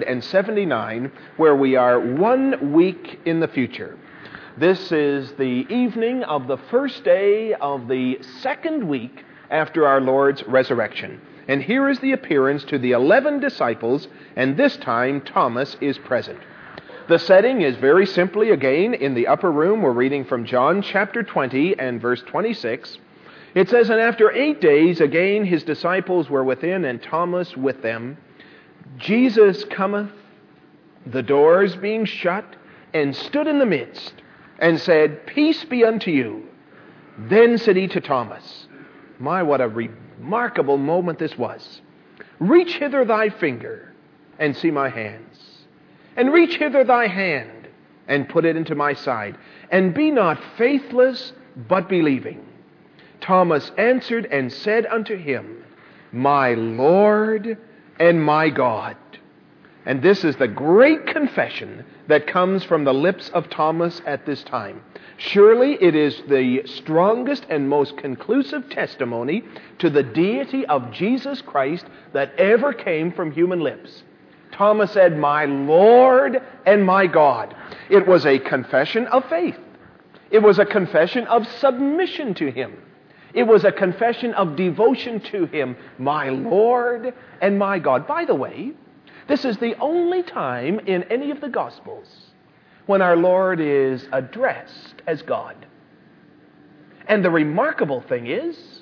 179, where we are 1 week in the future. This is the evening of the first day of the second week after our Lord's resurrection. And here is the appearance to the 11 disciples, and this time Thomas is present. The setting is very simply, again, in the upper room. We're reading from John chapter 20 and verse 26. It says, "And after 8 days, again his disciples were within, and Thomas with them. Jesus cometh, the doors being shut, and stood in the midst, and said, Peace be unto you. Then said he to Thomas," my, what a remarkable moment this was, "Reach hither thy finger, and see my hands. And reach hither thy hand, and put it into my side. And be not faithless, but believing. Thomas answered and said unto him, My Lord and my God." And this is the great confession that comes from the lips of Thomas at this time. Surely it is the strongest and most conclusive testimony to the deity of Jesus Christ that ever came from human lips. Thomas said, "My Lord and my God." It was a confession of faith. It was a confession of submission to Him. It was a confession of devotion to Him. My Lord and my God. By the way, this is the only time in any of the Gospels when our Lord is addressed as God. And the remarkable thing is,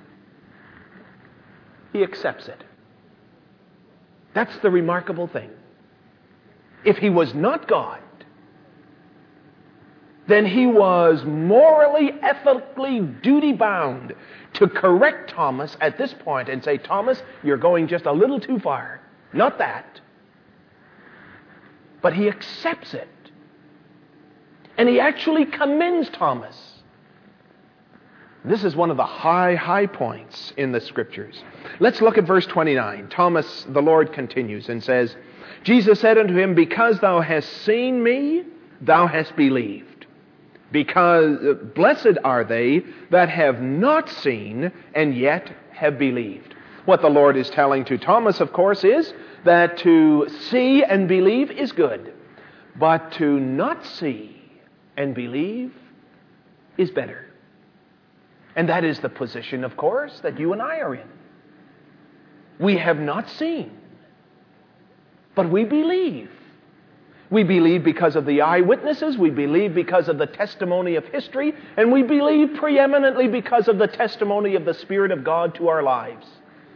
He accepts it. That's the remarkable thing. If He was not God, then He was morally, ethically duty-bound to correct Thomas at this point and say, "Thomas, you're going just a little too far." Not that. But He accepts it. And He actually commends Thomas. This is one of the high points in the Scriptures. Let's look at verse 29. Thomas, the Lord, continues and says, "Jesus said unto him, Because thou hast seen me, thou hast believed. Because blessed are they that have not seen and yet have believed." What the Lord is telling to Thomas, of course, is that to see and believe is good, but to not see and believe is better. And that is the position, of course, that you and I are in. We have not seen, but we believe. We believe because of the eyewitnesses, we believe because of the testimony of history, and we believe preeminently because of the testimony of the Spirit of God to our lives.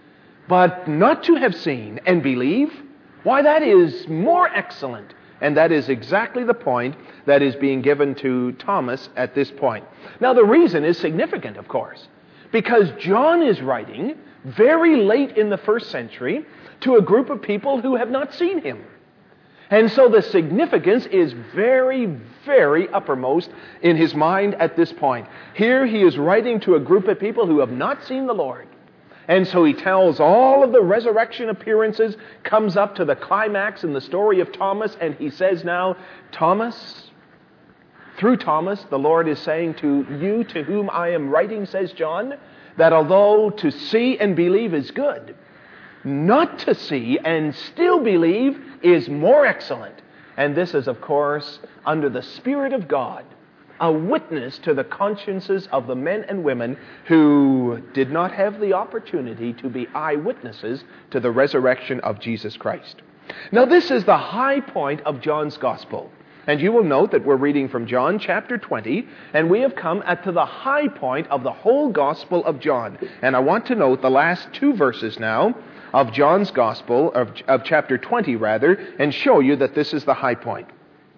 But not to have seen and believe, why, that is more excellent. And that is exactly the point that is being given to Thomas at this point. Now, the reason is significant, of course, because John is writing very late in the first century to a group of people who have not seen Him. And so the significance is very, very uppermost in his mind at this point. Here he is writing to a group of people who have not seen the Lord. And so he tells all of the resurrection appearances, comes up to the climax in the story of Thomas, and he says now, Thomas, through Thomas, the Lord is saying to you, to whom I am writing, says John, that although to see and believe is good, not to see and still believe is more excellent. And this is, of course, under the Spirit of God, a witness to the consciences of the men and women who did not have the opportunity to be eyewitnesses to the resurrection of Jesus Christ. Now, this is the high point of John's Gospel. And you will note that we're reading from John chapter 20, and we have come to the high point of the whole Gospel of John. And I want to note the last two verses now of John's Gospel, of chapter 20 rather, and show you that this is the high point.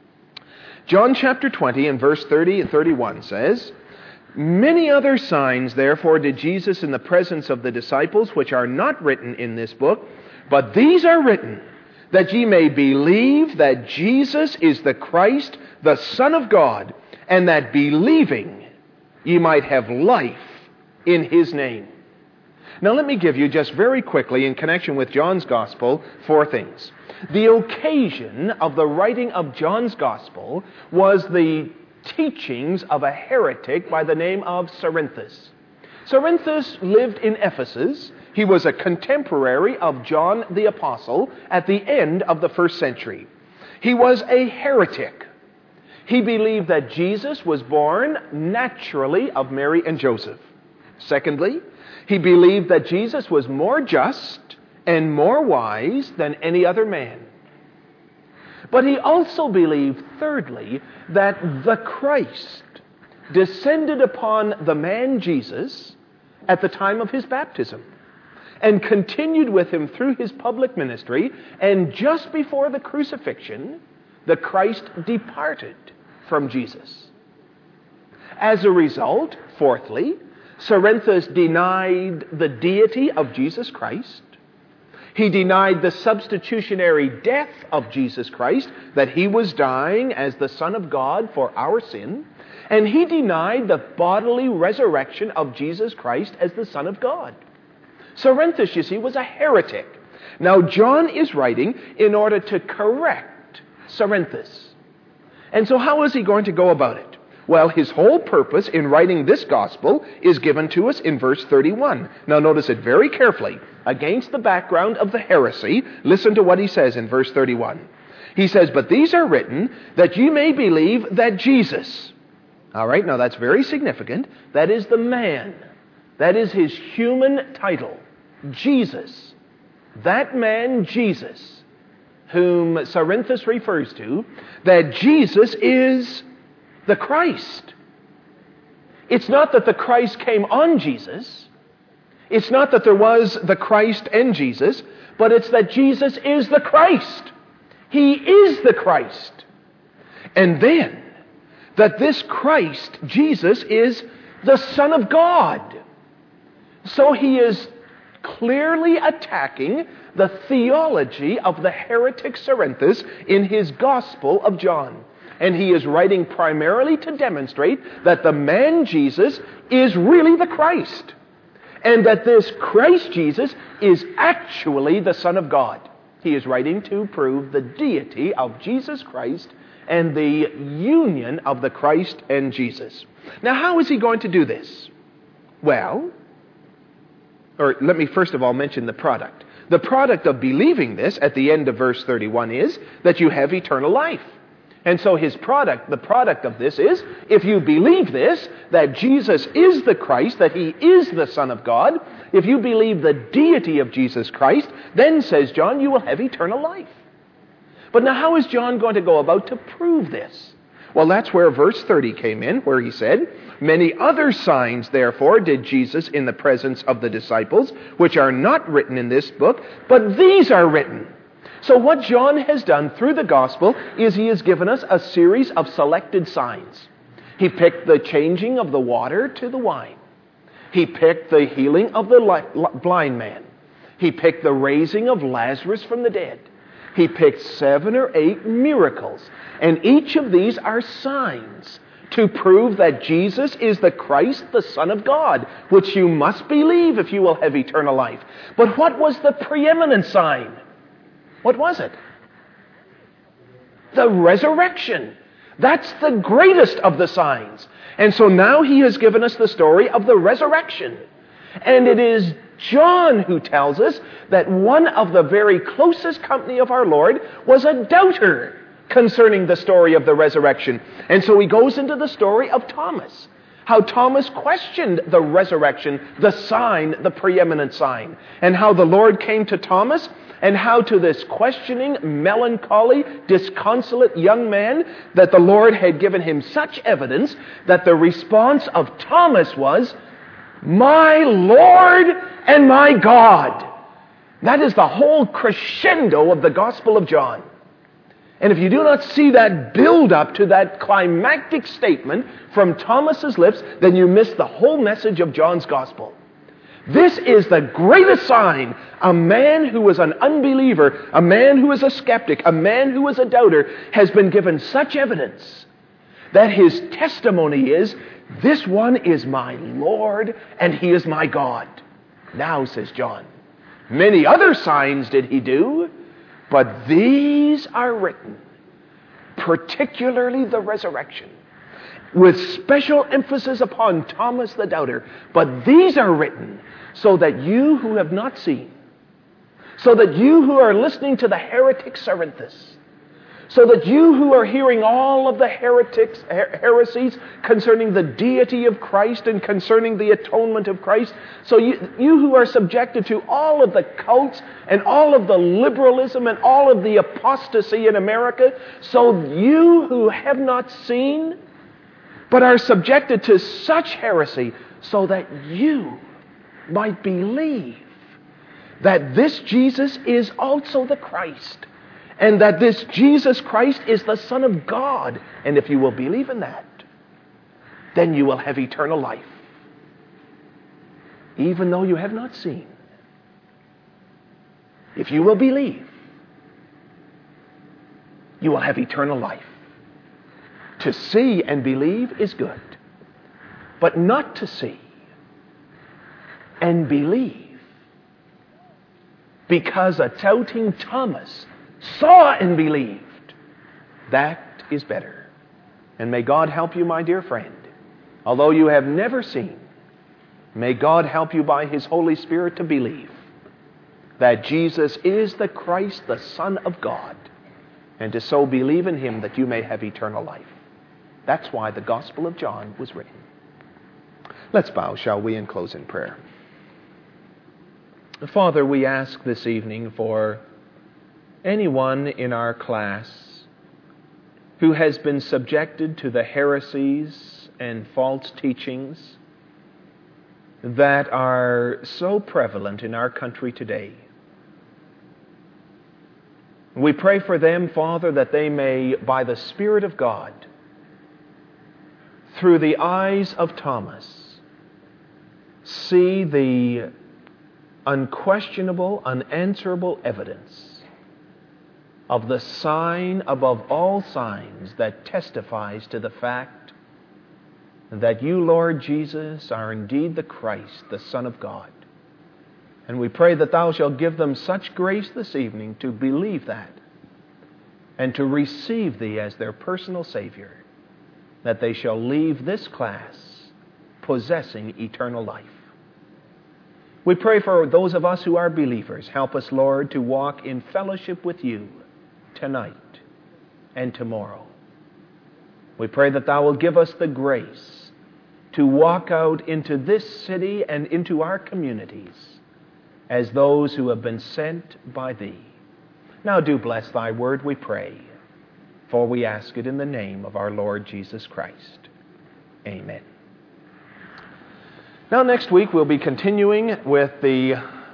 John chapter 20 and verse 30 and 31 says, Many other signs therefore did Jesus in the presence of the disciples, which are not written in this book, but these are written, that ye may believe that Jesus is the Christ, the Son of God, and that believing ye might have life in His name. Now let me give you just very quickly, in connection with John's Gospel, 4 things. The occasion of the writing of John's Gospel was the teachings of a heretic by the name of Cerinthus. Cerinthus lived in Ephesus. He was a contemporary of John the Apostle at the end of the first century. He was a heretic. He believed that Jesus was born naturally of Mary and Joseph. Secondly, he believed that Jesus was more just and more wise than any other man. But he also believed, thirdly, that the Christ descended upon the man Jesus at the time of his baptism and continued with him through his public ministry, and just before the crucifixion, the Christ departed from Jesus. As a result, fourthly, Cerinthus denied the deity of Jesus Christ. He denied the substitutionary death of Jesus Christ, that he was dying as the Son of God for our sin. And he denied the bodily resurrection of Jesus Christ as the Son of God. Cerinthus, you see, was a heretic. Now, John is writing in order to correct Cerinthus. And so how is he going to go about it? Well, his whole purpose in writing this gospel is given to us in verse 31. Now notice it very carefully. Against the background of the heresy, listen to what he says in verse 31. He says, "But these are written that you may believe that Jesus..." All right, now that's very significant. That is the man. That is his human title. Jesus. That man, Jesus, whom Cerinthus refers to, that Jesus is the Christ. It's not that the Christ came on Jesus. It's not that there was the Christ and Jesus, but it's that Jesus is the Christ. He is the Christ. And then, that this Christ, Jesus, is the Son of God. So he is clearly attacking the theology of the heretic Cerinthus in his Gospel of John. And he is writing primarily to demonstrate that the man Jesus is really the Christ. And that this Christ Jesus is actually the Son of God. He is writing to prove the deity of Jesus Christ and the union of the Christ and Jesus. Now, how is he going to do this? Well, or let me first of all mention the product. The product of believing this at the end of verse 31 is that you have eternal life. And so his product, the product of this is, if you believe this, that Jesus is the Christ, that he is the Son of God, if you believe the deity of Jesus Christ, then, says John, you will have eternal life. But now how is John going to go about to prove this? Well, that's where verse 30 came in, where he said, "Many other signs, therefore, did Jesus in the presence of the disciples, which are not written in this book, but these are written." So what John has done through the gospel is he has given us a series of selected signs. He picked the changing of the water to the wine. He picked the healing of the blind man. He picked the raising of Lazarus from the dead. He picked 7 or 8 miracles. And each of these are signs to prove that Jesus is the Christ, the Son of God, which you must believe if you will have eternal life. But what was the preeminent sign? What was it? The resurrection. That's the greatest of the signs. And so now he has given us the story of the resurrection. And it is John who tells us that one of the very closest company of our Lord was a doubter concerning the story of the resurrection. And so he goes into the story of Thomas. How Thomas questioned the resurrection, the sign, the preeminent sign. And how the Lord came to Thomas, and how to this questioning, melancholy, disconsolate young man that the Lord had given him such evidence that the response of Thomas was, "My Lord and my God." That is the whole crescendo of the Gospel of John. And if you do not see that build up to that climactic statement from Thomas's lips, then you miss the whole message of John's Gospel. This is the greatest sign. A man who was an unbeliever, a man who was a skeptic, a man who was a doubter, has been given such evidence that his testimony is, "This one is my Lord and he is my God." Now, says John, many other signs did he do, but these are written, particularly the resurrection, with special emphasis upon Thomas the doubter. But these are written so that you who have not seen, so that you who are listening to the heretic Cerinthus, so that you who are hearing all of the heresies concerning the deity of Christ and concerning the atonement of Christ, so you who are subjected to all of the cults and all of the liberalism and all of the apostasy in America, so you who have not seen but are subjected to such heresy, so that you might believe that this Jesus is also the Christ, and that this Jesus Christ is the Son of God. And if you will believe in that, then you will have eternal life, even though you have not seen. If you will believe, you will have eternal life. To see and believe is good, but not to see and believe, because a doubting Thomas saw and believed, that is better. And may God help you, my dear friend. Although you have never seen, may God help you by His Holy Spirit to believe that Jesus is the Christ, the Son of God, and to so believe in Him that you may have eternal life. That's why the Gospel of John was written. Let's bow, shall we, and close in prayer. Father, we ask this evening for anyone in our class who has been subjected to the heresies and false teachings that are so prevalent in our country today. We pray for them, Father, that they may, by the Spirit of God, through the eyes of Thomas, see the unquestionable, unanswerable evidence of the sign above all signs that testifies to the fact that you, Lord Jesus, are indeed the Christ, the Son of God. And we pray that Thou shalt give them such grace this evening to believe that and to receive Thee as their personal Savior, that they shall leave this class possessing eternal life. We pray for those of us who are believers. Help us, Lord, to walk in fellowship with You tonight and tomorrow. We pray that Thou will give us the grace to walk out into this city and into our communities as those who have been sent by Thee. Now do bless Thy word, we pray, for we ask it in the name of our Lord Jesus Christ. Amen. Now next week we'll be continuing with the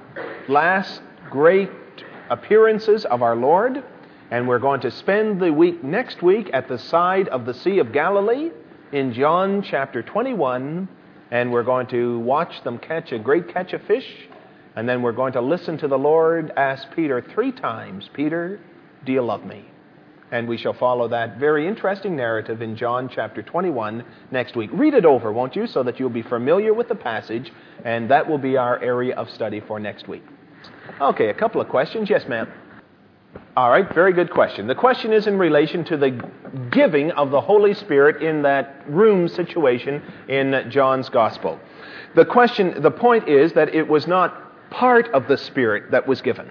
last great appearances of our Lord, and we're going to spend the week next week at the side of the Sea of Galilee in John chapter 21, and we're going to watch them catch a great catch of fish, and then we're going to listen to the Lord ask Peter 3 times, "Peter, do you love me?" And we shall follow that very interesting narrative in John chapter 21 next week. Read it over, won't you, so that you'll be familiar with the passage, and that will be our area of study for next week. Okay, a couple of questions. Yes, ma'am. All right, very good question. The question is in relation to the giving of the Holy Spirit in that room situation in John's Gospel. The point is that it was not part of the Spirit that was given.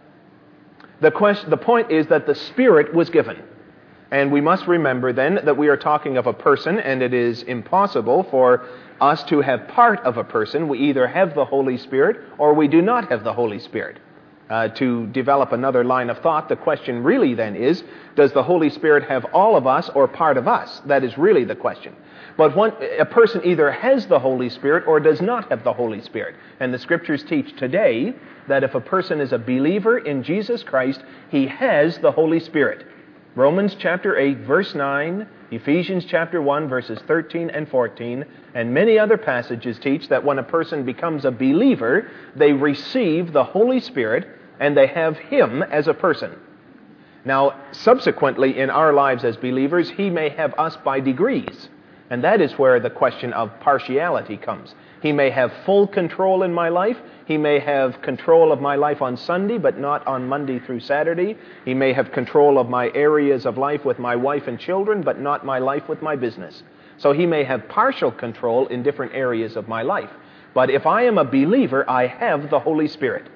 The point is that the Spirit was given. And we must remember then that we are talking of a person, and it is impossible for us to have part of a person. We either have the Holy Spirit or we do not have the Holy Spirit. To develop another line of thought, the question really then is, does the Holy Spirit have all of us or part of us? That is really the question. But a person either has the Holy Spirit or does not have the Holy Spirit. And the Scriptures teach today that if a person is a believer in Jesus Christ, he has the Holy Spirit. Romans chapter 8, verse 9, Ephesians chapter 1, verses 13 and 14, and many other passages teach that when a person becomes a believer, they receive the Holy Spirit and they have Him as a person. Now, subsequently in our lives as believers, He may have us by degrees. And that is where the question of partiality comes. He may have full control in my life. He may have control of my life on Sunday, but not on Monday through Saturday. He may have control of my areas of life with my wife and children, but not my life with my business. So He may have partial control in different areas of my life. But if I am a believer, I have the Holy Spirit.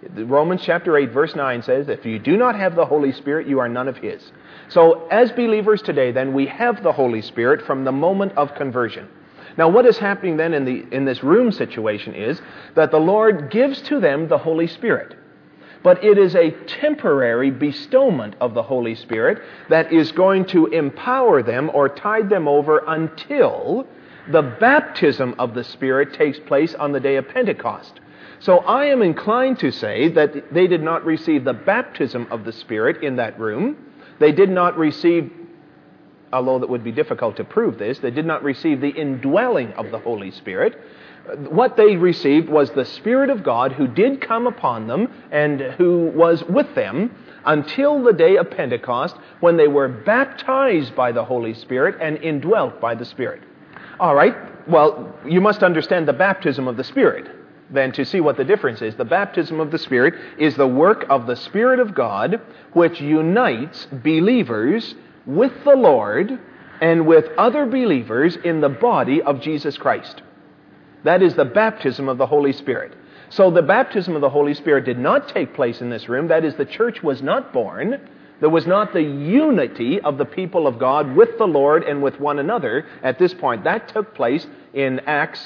Romans chapter 8, verse 9 says, if you do not have the Holy Spirit, you are none of His. So as believers today, then, we have the Holy Spirit from the moment of conversion. Now, what is happening then in this room situation is that the Lord gives to them the Holy Spirit. But it is a temporary bestowment of the Holy Spirit that is going to empower them or tide them over until the baptism of the Spirit takes place on the day of Pentecost. So I am inclined to say that they did not receive the baptism of the Spirit in that room. They did not receive, although it would be difficult to prove this, they did not receive the indwelling of the Holy Spirit. What they received was the Spirit of God who did come upon them and who was with them until the day of Pentecost, when they were baptized by the Holy Spirit and indwelt by the Spirit. All right, well, you must understand the baptism of the Spirit then to see what the difference is. The baptism of the Spirit is the work of the Spirit of God which unites believers with the Lord and with other believers in the body of Jesus Christ. That is the baptism of the Holy Spirit. So the baptism of the Holy Spirit did not take place in this room. That is, the church was not born. There was not the unity of the people of God with the Lord and with one another at this point. That took place in Acts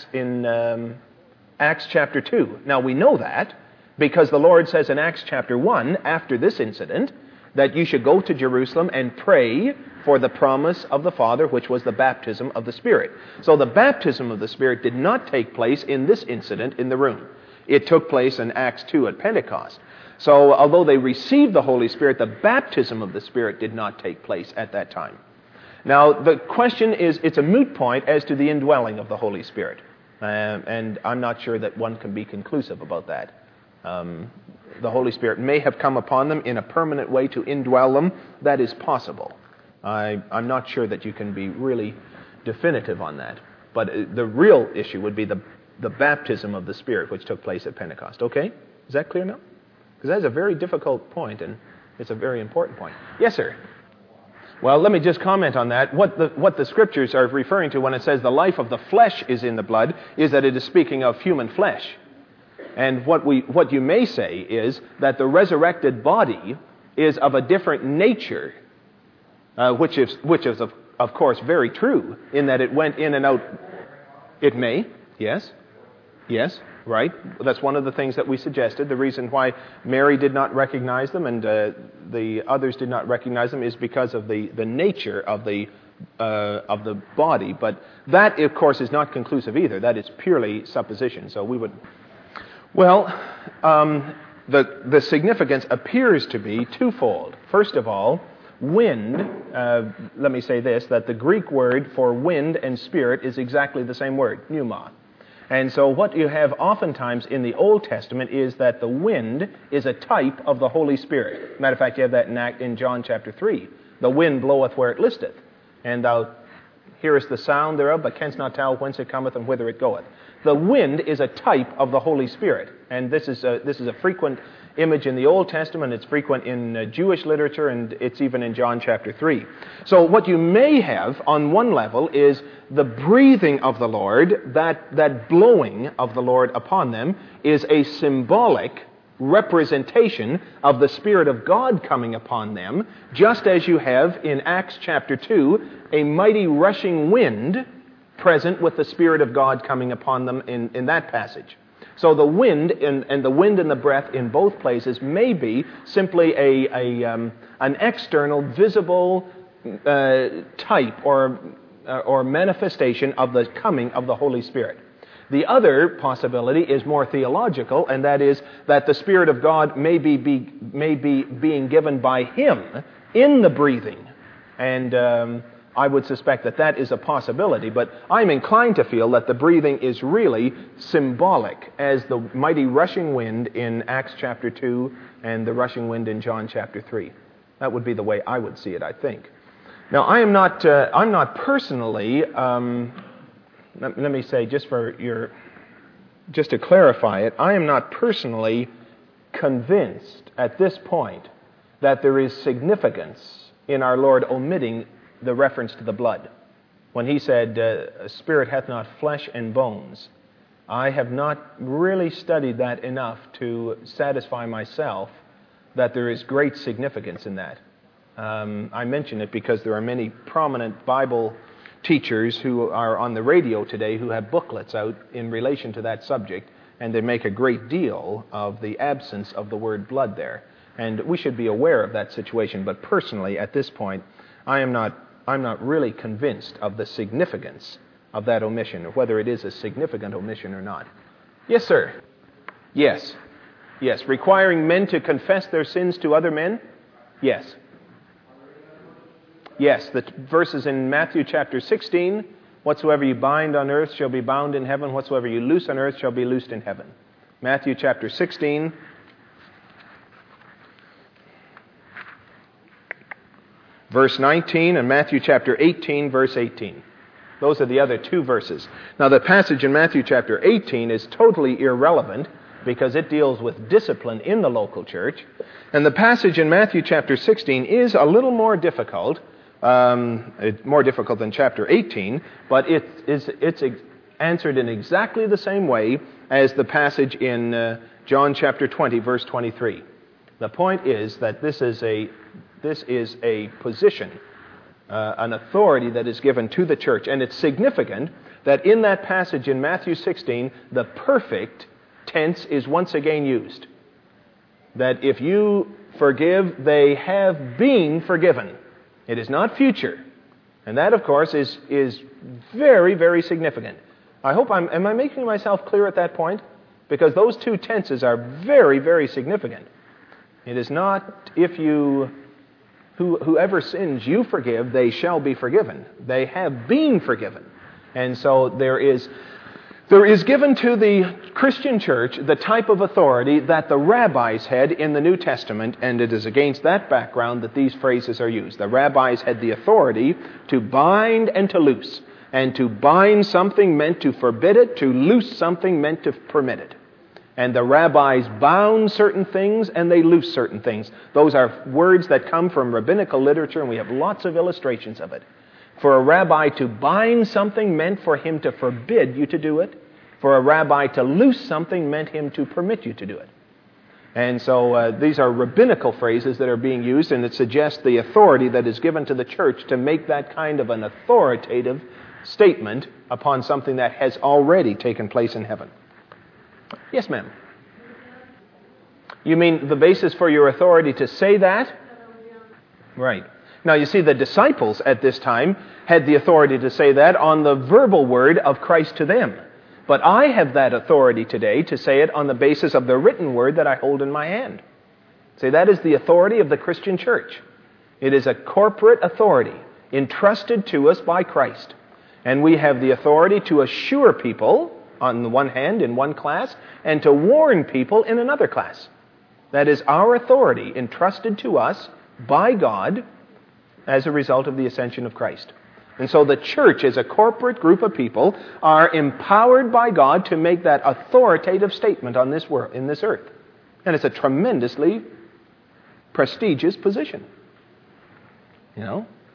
chapter 2. Now we know that because the Lord says in Acts chapter 1, after this incident, that you should go to Jerusalem and pray for the promise of the Father, which was the baptism of the Spirit. So the baptism of the Spirit did not take place in this incident in the room. It took place in Acts 2 at Pentecost. So although they received the Holy Spirit, the baptism of the Spirit did not take place at that time. Now the question is, it's a moot point as to the indwelling of the Holy Spirit. And I'm not sure that one can be conclusive about that. The Holy Spirit may have come upon them in a permanent way to indwell them. That is possible. I'm not sure that you can be really definitive on that. But the real issue would be the baptism of the Spirit, which took place at Pentecost. Okay? Is that clear now? Because that's a very difficult point, and it's a very important point. Yes, sir? Well, let me just comment on that. What the Scriptures are referring to when it says the life of the flesh is in the blood is that it is speaking of human flesh. And what you may say is that the resurrected body is of a different nature, which is of course very true in that it went in and out. It may, yes, right. That's one of the things that we suggested. The reason why Mary did not recognize them and the others did not recognize them is because of the nature of the body. But that, of course, is not conclusive either. That is purely supposition. So we would. Well, the significance appears to be twofold. First of all, wind, let me say this, that the Greek word for wind and spirit is exactly the same word, pneuma. And so what you have oftentimes in the Old Testament is that the wind is a type of the Holy Spirit. Matter of fact, you have that in John chapter 3. The wind bloweth where it listeth, and thou hearest the sound thereof, but canst not tell whence it cometh and whither it goeth. The wind is a type of the Holy Spirit, and this is a frequent image in the Old Testament. It's frequent in Jewish literature, and it's even in John chapter 3. So what you may have on one level is the breathing of the Lord, that blowing of the Lord upon them is a symbolic representation of the Spirit of God coming upon them, just as you have in Acts chapter 2 a mighty rushing wind present with the Spirit of God coming upon them in that passage. So the wind and the wind and the breath in both places may be simply an external, visible type or manifestation of the coming of the Holy Spirit. The other possibility is more theological, and that is that the Spirit of God may be being given by Him in the breathing. And I would suspect that is a possibility, but I'm inclined to feel that the breathing is really symbolic as the mighty rushing wind in Acts chapter 2 and the rushing wind in John chapter 3. That would be the way I would see it, I think. Now, I'm not personally, let me say just to clarify it, I am not personally convinced at this point that there is significance in our Lord omitting the reference to the blood. When He said, "Spirit hath not flesh and bones," I have not really studied that enough to satisfy myself that there is great significance in that. I mention it because there are many prominent Bible teachers who are on the radio today who have booklets out in relation to that subject, and they make a great deal of the absence of the word blood there. And we should be aware of that situation, but personally, at this point, I'm not really convinced of the significance of that omission, or whether it is a significant omission or not. Yes, sir. Yes. Yes. Requiring men to confess their sins to other men? Yes. Yes. The verses in Matthew chapter 16, whatsoever you bind on earth shall be bound in heaven, whatsoever you loose on earth shall be loosed in heaven. Matthew chapter 16, verse 19, and Matthew chapter 18, verse 18. Those are the other two verses. Now, the passage in Matthew chapter 18 is totally irrelevant because it deals with discipline in the local church. And the passage in Matthew chapter 16 is a little more difficult, more difficult than chapter 18, but it's answered in exactly the same way as the passage in John chapter 20, verse 23. The point is that this is a position, an authority that is given to the church. And it's significant that in that passage in Matthew 16, the perfect tense is once again used. That if you forgive, they have been forgiven. It is not future. And that, of course, is very, very significant. Am I making myself clear at that point? Because those two tenses are very, very significant. It is not if you... Whoever sins you forgive, they shall be forgiven. They have been forgiven. And so there is given to the Christian church the type of authority that the rabbis had in the New Testament, and it is against that background that these phrases are used. The rabbis had the authority to bind and to loose. And to bind something meant to forbid it, to loose something meant to permit it. And the rabbis bound certain things and they loosed certain things. Those are words that come from rabbinical literature, and we have lots of illustrations of it. For a rabbi to bind something meant for him to forbid you to do it. For a rabbi to loose something meant him to permit you to do it. And so these are rabbinical phrases that are being used, and it suggests the authority that is given to the church to make that kind of an authoritative statement upon something that has already taken place in heaven. Yes, ma'am. You mean the basis for your authority to say that? Right. Now, you see, the disciples at this time had the authority to say that on the verbal word of Christ to them. But I have that authority today to say it on the basis of the written word that I hold in my hand. See, that is the authority of the Christian church. It is a corporate authority entrusted to us by Christ. And we have the authority to assure people on the one hand in one class, and to warn people in another class. That is our authority entrusted to us by God as a result of the ascension of Christ. And so the church as a corporate group of people are empowered by God to make that authoritative statement on this world, in this earth. And it's a tremendously prestigious position. You know,